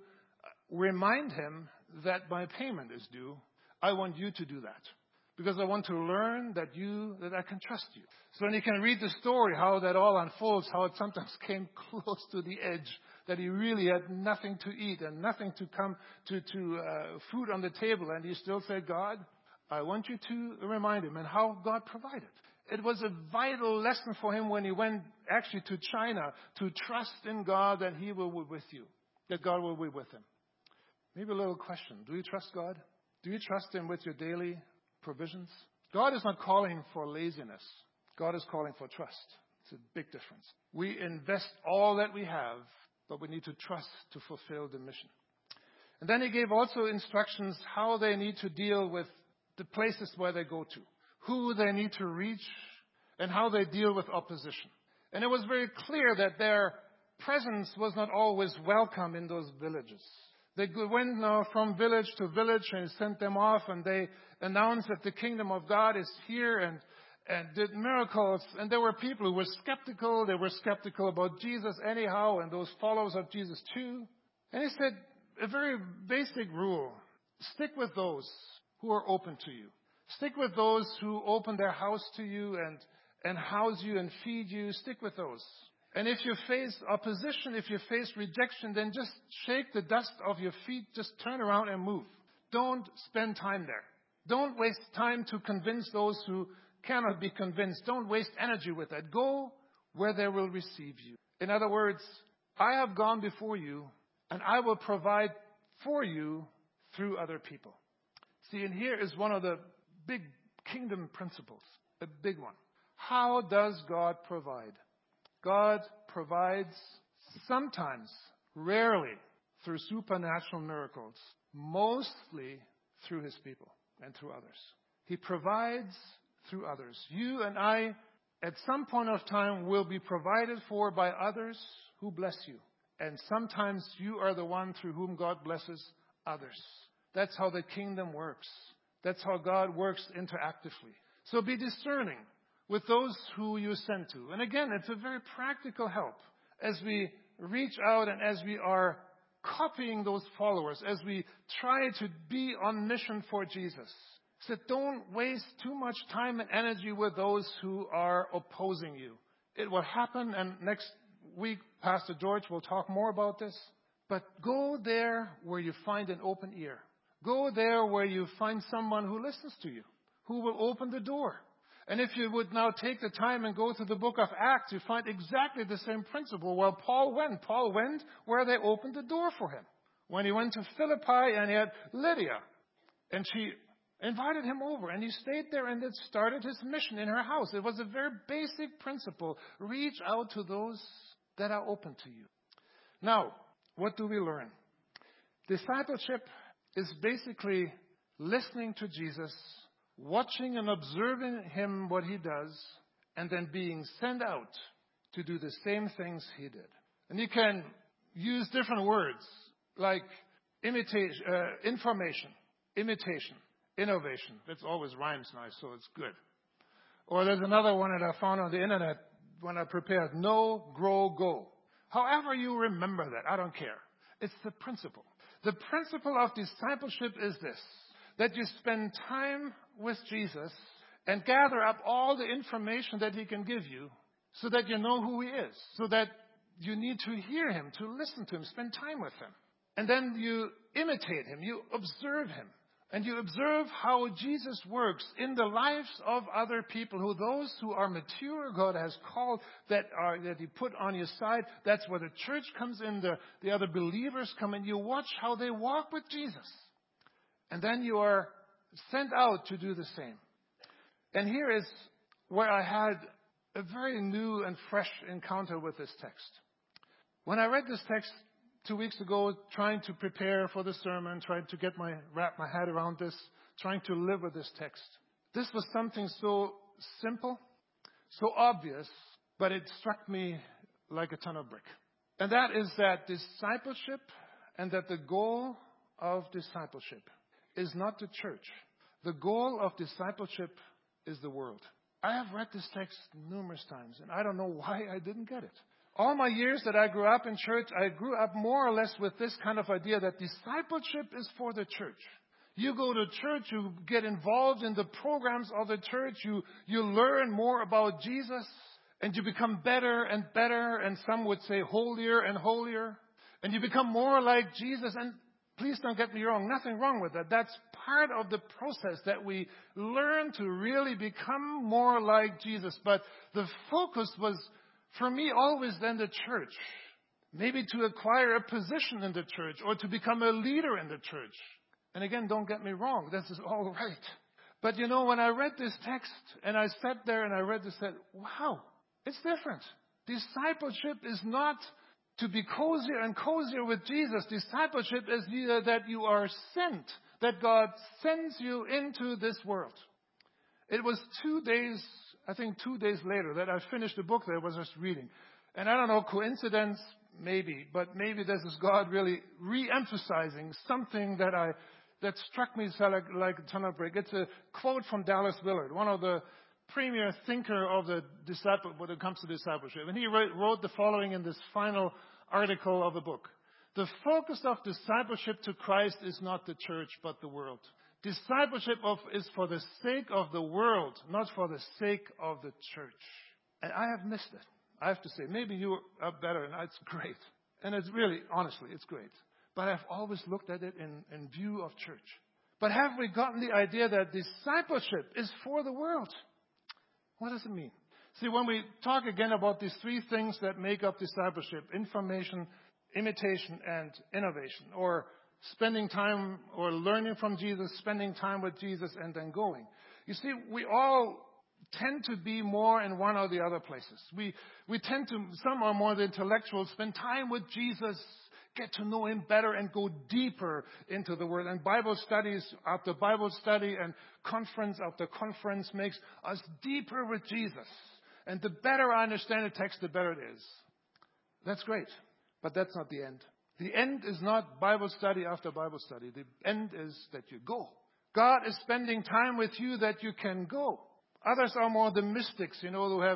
remind him that my payment is due. I want you to do that. Because I want to learn that you, that I can trust you. So then you can read the story, how that all unfolds, how it sometimes came close to the edge, that he really had nothing to eat and nothing to come to, to uh, food on the table. And he still said, God, I want you to remind him, and how God provided. It was a vital lesson for him when he went actually to China, to trust in God that he will be with you, that God will be with him. Maybe a little question. Do you trust God? Do you trust him with your daily provisions? God is not calling for laziness. God is calling for trust. It's a big difference. We invest all that we have, but we need to trust to fulfill the mission. And then he gave also instructions how they need to deal with the places where they go to, who they need to reach, and how they deal with opposition. And it was very clear that their presence was not always welcome in those villages. They went now from village to village and sent them off, and they announced that the kingdom of God is here and, and did miracles. And there were people who were skeptical. They were skeptical about Jesus anyhow, and those followers of Jesus too. And he said a very basic rule: stick with those who are open to you. Stick with those who open their house to you and, and house you and feed you. Stick with those. And if you face opposition, if you face rejection, then just shake the dust off your feet. Just turn around and move. Don't spend time there. Don't waste time to convince those who cannot be convinced. Don't waste energy with that. Go where they will receive you. In other words, I have gone before you, and I will provide for you through other people. See, and here is one of the big kingdom principles, a big one. How does God provide? God provides sometimes, rarely, through supernatural miracles, mostly through his people and through others. He provides through others. You and I, at some point of time, will be provided for by others who bless you. And sometimes you are the one through whom God blesses others. That's how the kingdom works. That's how God works interactively. So be discerning with those who you send to. And again, it's a very practical help as we reach out and as we are copying those followers, as we try to be on mission for Jesus. So don't waste too much time and energy with those who are opposing you. It will happen, and next week, Pastor George will talk more about this. But go there where you find an open ear. Go there where you find someone who listens to you, who will open the door. And if you would now take the time and go to the book of Acts, you find exactly the same principle. Well, Paul went. Paul went where they opened the door for him. When he went to Philippi and he had Lydia, and she invited him over, and he stayed there and it started his mission in her house. It was a very basic principle. Reach out to those that are open to you. Now, what do we learn? Discipleship is basically listening to Jesus, watching and observing him, what he does, and then being sent out to do the same things he did. And you can use different words like imitation, uh, information, imitation, innovation. That always rhymes nice, so it's good. Or there's another one that I found on the internet when I prepared: know, grow, go. However you remember that, I don't care. It's the principle. The principle of discipleship is this: that you spend time with Jesus and gather up all the information that he can give you so that you know who he is, so that you need to hear him, to listen to him, spend time with him. And then you imitate him, you observe him, and you observe how Jesus works in the lives of other people, who those who are mature, God has called, that are that he put on your side. That's where the church comes in, the, the other believers come in. You watch how they walk with Jesus. And then you are sent out to do the same. And here is where I had a very new and fresh encounter with this text. When I read this text two weeks ago, trying to prepare for the sermon, trying to get my wrap my head around this, trying to live with this text, this was something so simple, so obvious, but it struck me like a ton of brick. And that is that discipleship, and that the goal of discipleship is not the church. The goal of discipleship is the world. I have read this text numerous times, and I don't know why I didn't get it. All my years that I grew up in church, I grew up more or less with this kind of idea that discipleship is for the church. You go to church, you get involved in the programs of the church, you, you learn more about Jesus, and you become better and better, and some would say holier and holier, and you become more like Jesus. And please don't get me wrong, nothing wrong with that. That's part of the process, that we learn to really become more like Jesus. But the focus was, for me, always then the church. Maybe to acquire a position in the church or to become a leader in the church. And again, don't get me wrong, this is all right. But you know, when I read this text and I sat there and I read this, I said, wow, it's different. Discipleship is not to be cozier and cozier with Jesus. Discipleship is that you are sent, that God sends you into this world. It was two days, I think two days later, that I finished the book that I was just reading. And I don't know, coincidence, maybe, but maybe this is God really re-emphasizing something that I that struck me like, like a ton of brick. It's a quote from Dallas Willard, one of the premier thinker of the disciple when it comes to discipleship. And he wrote, wrote the following in this final article of the book. The focus of discipleship to Christ is not the church, but the world. Discipleship of, is for the sake of the world, not for the sake of the church. And I have missed it. I have to say, maybe you are better, and it's great. And it's really, honestly, it's great. But I've always looked at it in, in view of church. But have we gotten the idea that discipleship is for the world? What does it mean? See, when we talk again about these three things that make up discipleship, information, imitation, and innovation, or spending time or learning from Jesus, spending time with Jesus, and then going. You see, we all tend to be more in one or the other places. We, we tend to, some are more the intellectuals, spend time with Jesus, get to know Him better and go deeper into the Word. And Bible studies after Bible study and conference after conference makes us deeper with Jesus. And the better I understand the text, the better it is. That's great. But that's not the end. The end is not Bible study after Bible study. The end is that you go. God is spending time with you that you can go. Others are more the mystics, you know, who have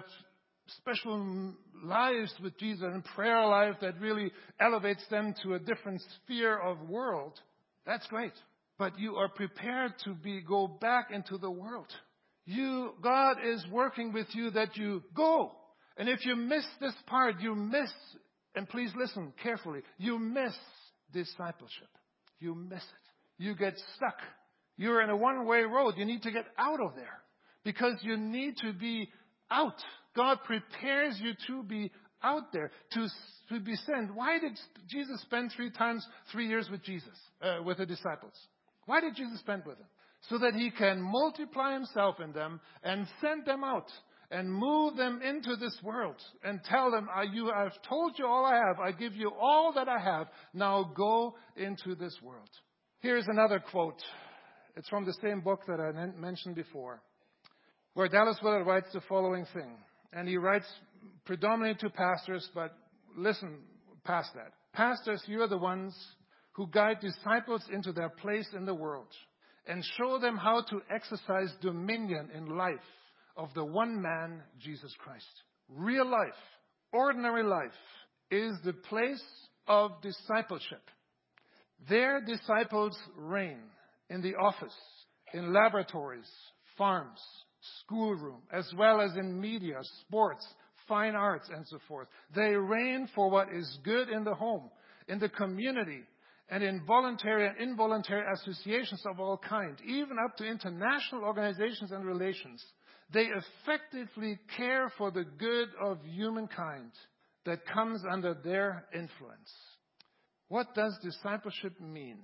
special lives with Jesus and prayer life that really elevates them to a different sphere of world. That's great. But you are prepared to be go back into the world. You, God is working with you that you go. And if you miss this part, you miss, and please listen carefully, you miss discipleship. You miss it. You get stuck. You're in a one-way road. You need to get out of there because you need to be out. God prepares you to be out there, to, to be sent. Why did Jesus spend three times three years with Jesus, uh, with the disciples? Why did Jesus spend with them? So that He can multiply Himself in them and send them out and move them into this world and tell them, I, you, I've told you all I have. I give you all that I have. Now go into this world. Here's another quote. It's from the same book that I mentioned before, where Dallas Willard writes the following thing. And he writes predominantly to pastors, but listen past that. Pastors, you are the ones who guide disciples into their place in the world and show them how to exercise dominion in life of the one man, Jesus Christ. Real life, ordinary life, is the place of discipleship. Their disciples reign in the office, in laboratories, farms, schoolroom, as well as in media, sports, fine arts, and so forth. They reign for what is good in the home, in the community, and in voluntary and involuntary associations of all kinds, even up to international organizations and relations. They effectively care for the good of humankind that comes under their influence. What does discipleship mean?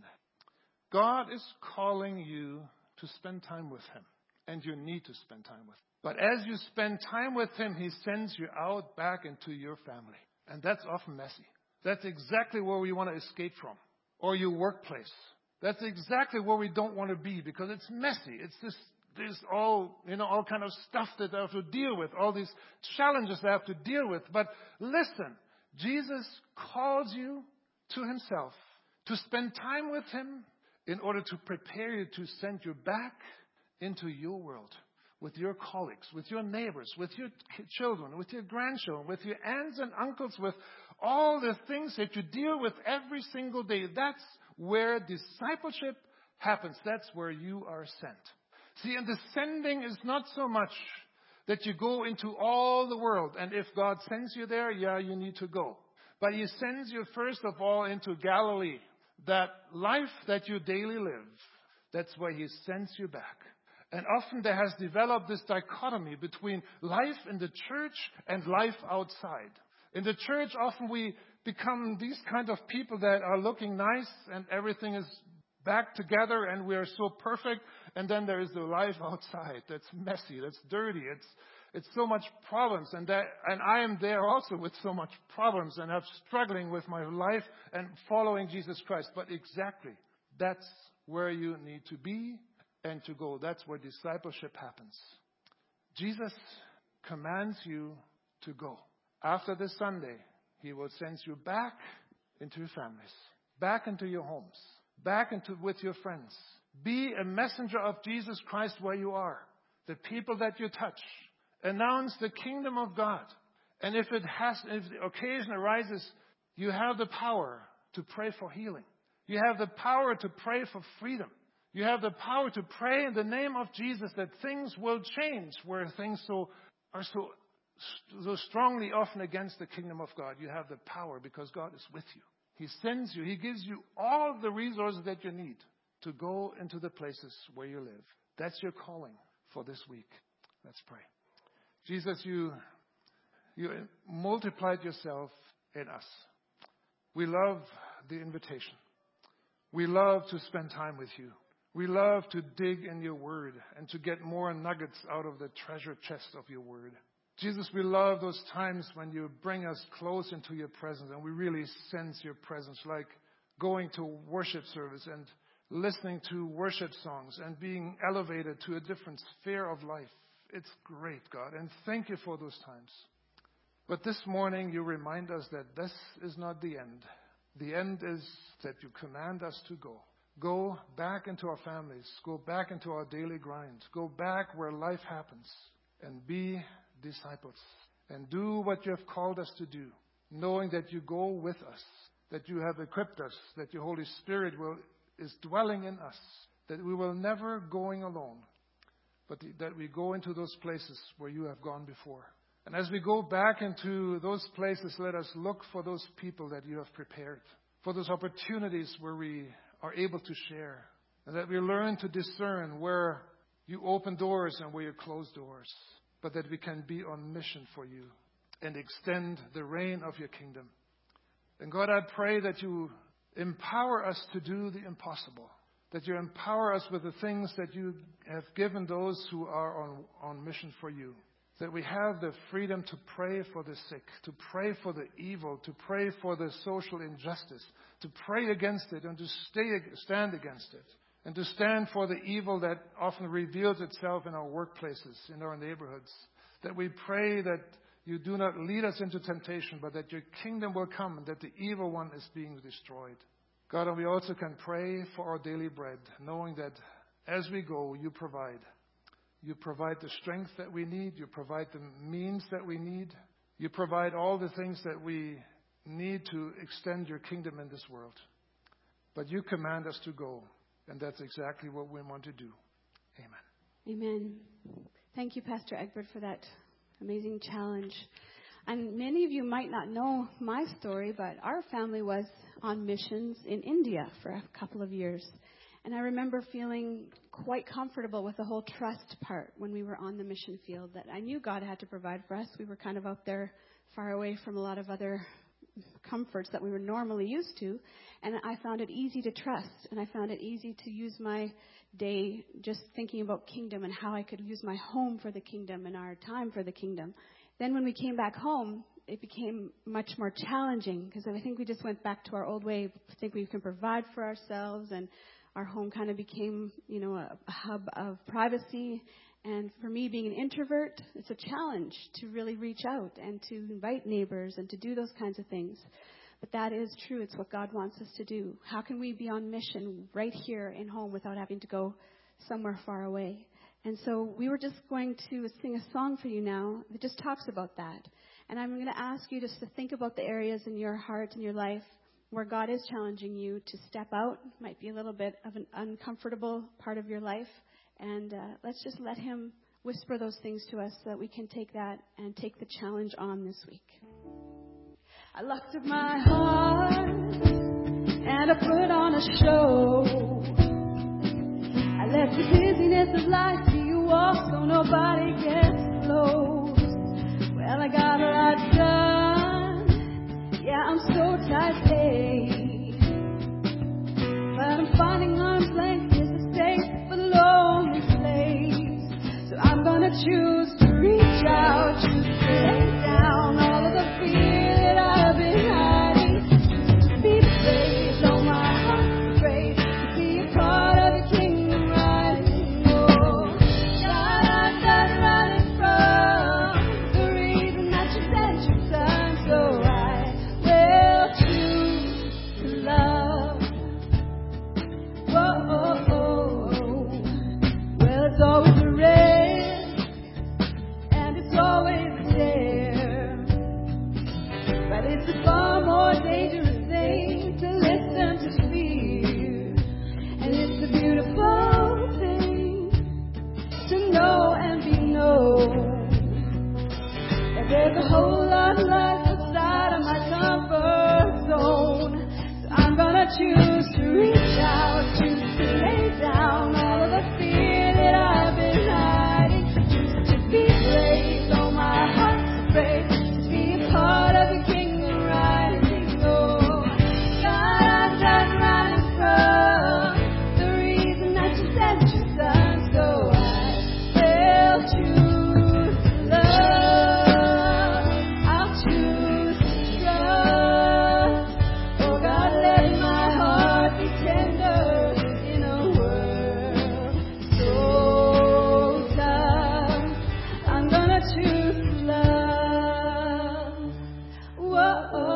God is calling you to spend time with Him. And you need to spend time with Him. But as you spend time with Him, He sends you out back into your family. And that's often messy. That's exactly where we want to escape from. Or your workplace. That's exactly where we don't want to be because it's messy. It's this, this all, you know, all kind of stuff that I have to deal with. All these challenges I have to deal with. But listen, Jesus calls you to Himself to spend time with Him in order to prepare you to send you back into your world, with your colleagues, with your neighbors, with your children, with your grandchildren, with your aunts and uncles, with all the things that you deal with every single day. That's where discipleship happens. That's where you are sent. See, and the sending is not so much that you go into all the world, and if God sends you there, yeah, you need to go. But He sends you first of all into Galilee, that life that you daily live. That's where He sends you back. And often there has developed this dichotomy between life in the church and life outside. In the church, often we become these kind of people that are looking nice and everything is back together and we are so perfect. And then there is the life outside that's messy, that's dirty. It's it's so much problems. And that and I am there also with so much problems and I'm struggling with my life and following Jesus Christ. But exactly, that's where you need to be and to go. That's where discipleship happens. Jesus commands you to go. After this Sunday, he will send you back into your families, back into your homes, back into with your friends. Be a messenger of Jesus Christ where you are. The people that you touch. Announce the kingdom of God. And if it has, if the occasion arises, you have the power to pray for healing. You have the power to pray for freedom. You have the power to pray in the name of Jesus that things will change where things so are so so strongly often against the kingdom of God. You have the power because God is with you. He sends you. He gives you all the resources that you need to go into the places where you live. That's your calling for this week. Let's pray. Jesus, you, you multiplied yourself in us. We love the invitation. We love to spend time with you. We love to dig in your word and to get more nuggets out of the treasure chest of your word. Jesus, we love those times when you bring us close into your presence and we really sense your presence, like going to worship service and listening to worship songs and being elevated to a different sphere of life. It's great, God, and thank you for those times. But this morning you remind us that this is not the end. The end is that you command us to go. Go back into our families. Go back into our daily grind. Go back where life happens and be disciples and do what you have called us to do, knowing that you go with us, that you have equipped us, that your Holy Spirit will is dwelling in us, that we will never going alone, but that we go into those places where you have gone before. And as we go back into those places, let us look for those people that you have prepared, for those opportunities where we are able to share, and that we learn to discern where you open doors and where you close doors, but that we can be on mission for you and extend the reign of your kingdom. And God, I pray that you empower us to do the impossible, that you empower us with the things that you have given those who are on, on mission for you, that we have the freedom to pray for the sick, to pray for the evil, to pray for the social injustice, to pray against it and to stay, stand against it. And to stand for the evil that often reveals itself in our workplaces, in our neighborhoods. That we pray that you do not lead us into temptation, but that your kingdom will come and that the evil one is being destroyed. God, and we also can pray for our daily bread, knowing that as we go, you provide. You provide the strength that we need. You provide the means that we need. You provide all the things that we need to extend your kingdom in this world. But you command us to go. And that's exactly what we want to do. Amen. Amen. Thank you, Pastor Egbert, for that amazing challenge. And many of you might not know my story, but our family was on missions in India for a couple of years. And I remember feeling quite comfortable with the whole trust part when we were on the mission field, that I knew God had to provide for us. We were kind of out there far away from a lot of other comforts that we were normally used to, and I found it easy to trust, and I found it easy to use my day just thinking about kingdom and how I could use my home for the kingdom and our time for the kingdom. Then when we came back home, it became much more challenging because I think we just went back to our old way of think we can provide for ourselves, and our home kind of became, you know, a, a hub of privacy. And for me, being an introvert, it's a challenge to really reach out and to invite neighbors and to do those kinds of things. But that is true. It's what God wants us to do. How can we be on mission right here in home without having to go somewhere far away? And so we were just going to sing a song for you now that just talks about that. And I'm going to ask you just to think about the areas in your heart and your life where God is challenging you to step out. It might be a little bit of an uncomfortable part of your life. And uh, let's just let him whisper those things to us so that we can take that and take the challenge on this week. I locked up my heart and I put on a show. I let the busyness of life do you walk so nobody gets close. Well, I got a lot done. Yeah, I'm so tight-paced, but I'm finding on no more dangerous thing to listen to fear. And it's a beautiful thing to know and be known that there's a whole lot of life outside of my comfort zone. So I'm gonna choose to reach out, choose to lay down all of the fear that I've been hiding, choose to be brave, though my heart's afraid, to be a part of the kingdom rising. Oh, God, I'm done running from the reason that you sent your son, so I will choose love. I'll choose to trust. Oh, God, let my heart be tender in a world so tough. I'm gonna choose love. Whoa,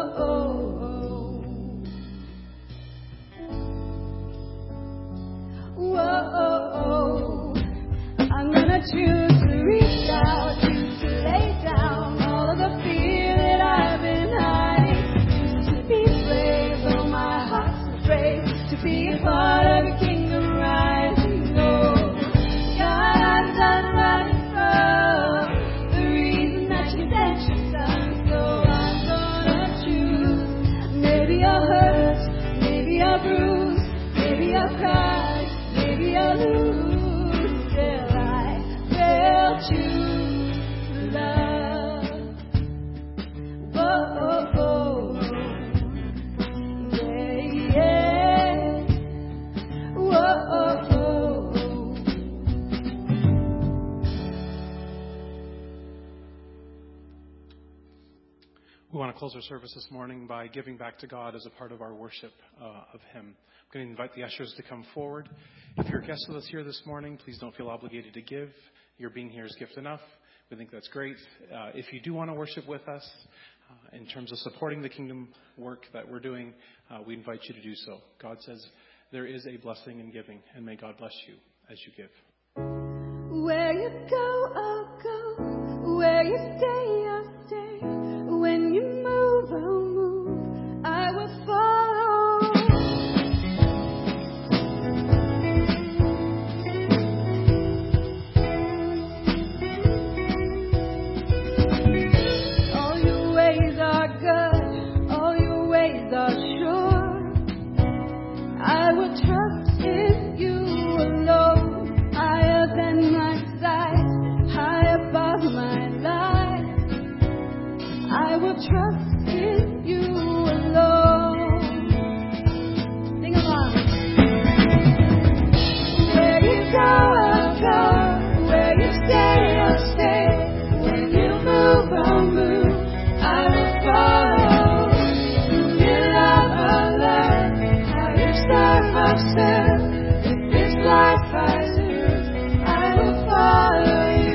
whoa. I'm gonna choose to reach out, choose to lay down all of the fear that I've been hiding, choose to be brave, though my heart's afraid, to be a part of the kingdom rising. Oh, God, I'm done running from the reason that you sent your son, so I'm gonna choose. Maybe I'll hurt, maybe I'll bruise, maybe I'll cry, maybe I'll lose, still I will choose love. Whoa, yeah, yeah. Whoa. We want to close our service this morning by giving back to God as a part of our worship uh, of Him. I'm going to invite the ushers to come forward. If you're a guest with us here this morning, please don't feel obligated to give. Your being here is gift enough. We think that's great. Uh, if you do want to worship with us, uh, in terms of supporting the kingdom work that we're doing, uh, we invite you to do so. God says there is a blessing in giving, and may God bless you as you give. Where you go, I'll go. Where you stay, I'll stay. When you move, I'll move. I will follow. All your ways are good. All your ways are sure. I will trust in you alone. Higher than my sight, high above my life. I will trust in you alone. Sing along. Where you go, I'll go. Where you stay, I'll stay. When you move, I'll move. I will follow. Who you love, I'll love. How you serve, I'll serve. If this life I lose, I will follow you.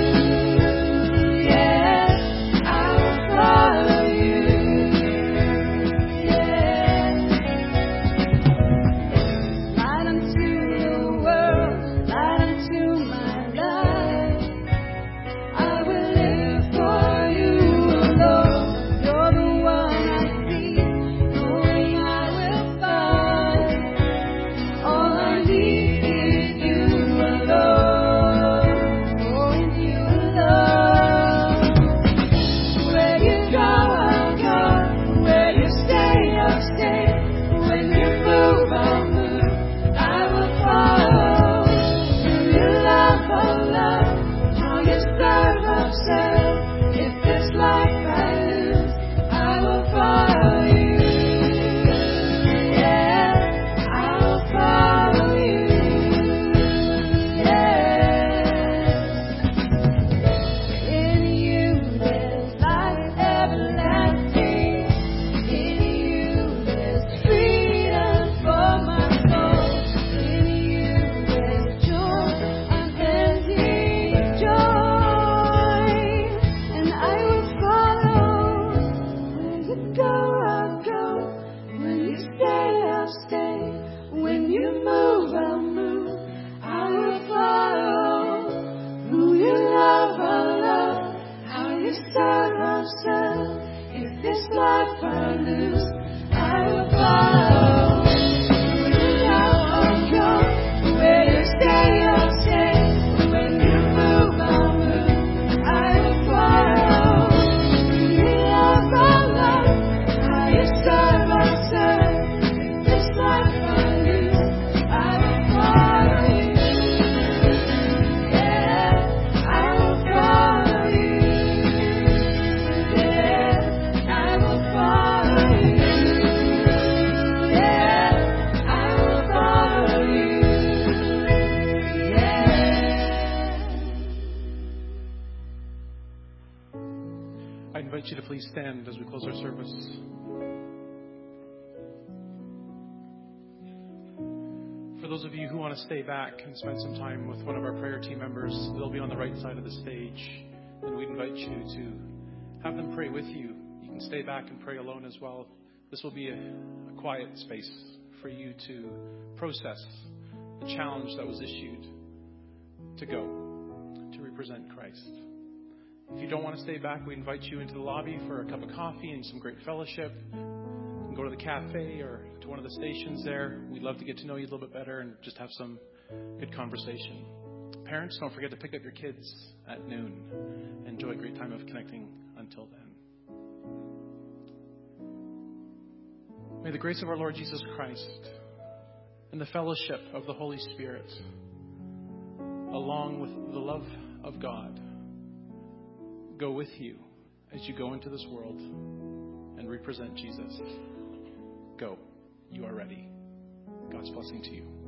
Yeah, I will follow you. Yeah. Light unto the world, light unto my life. I will live for you alone. You're the one I see, knowing I will find. All I need is you alone. Oh, is you alone. Where you go, I'll go. Where you stay, I'll stay. When you move, I'll move. I will follow. Who you love, I'll love. How you serve, I'll serve. If this life I lose, I will follow you. Yeah, I will follow you. Yeah. In you there's life everlasting. In you there's freedom for my soul. In you there's joy, unending joy. And I will follow. Where you go, I'll go. When you stay, I'll stay. When you move, I'll move. I will follow. Who you love, I'll love. How you serve, I'll serve. If this life I lose, please stand as we close our service. For those of you who want to stay back and spend some time with one of our prayer team members, they'll be on the right side of the stage. And we'd invite you to have them pray with you. You can stay back and pray alone as well. This will be a, a quiet space for you to process the challenge that was issued to go, to represent Christ. If you don't want to stay back, we invite you into the lobby for a cup of coffee and some great fellowship. You can go to the cafe or to one of the stations there. We'd love to get to know you a little bit better and just have some good conversation. Parents, don't forget to pick up your kids at noon. Enjoy a great time of connecting until then. May the grace of our Lord Jesus Christ and the fellowship of the Holy Spirit, along with the love of God, go with you as you go into this world and represent Jesus. Go. You are ready. God's blessing to you.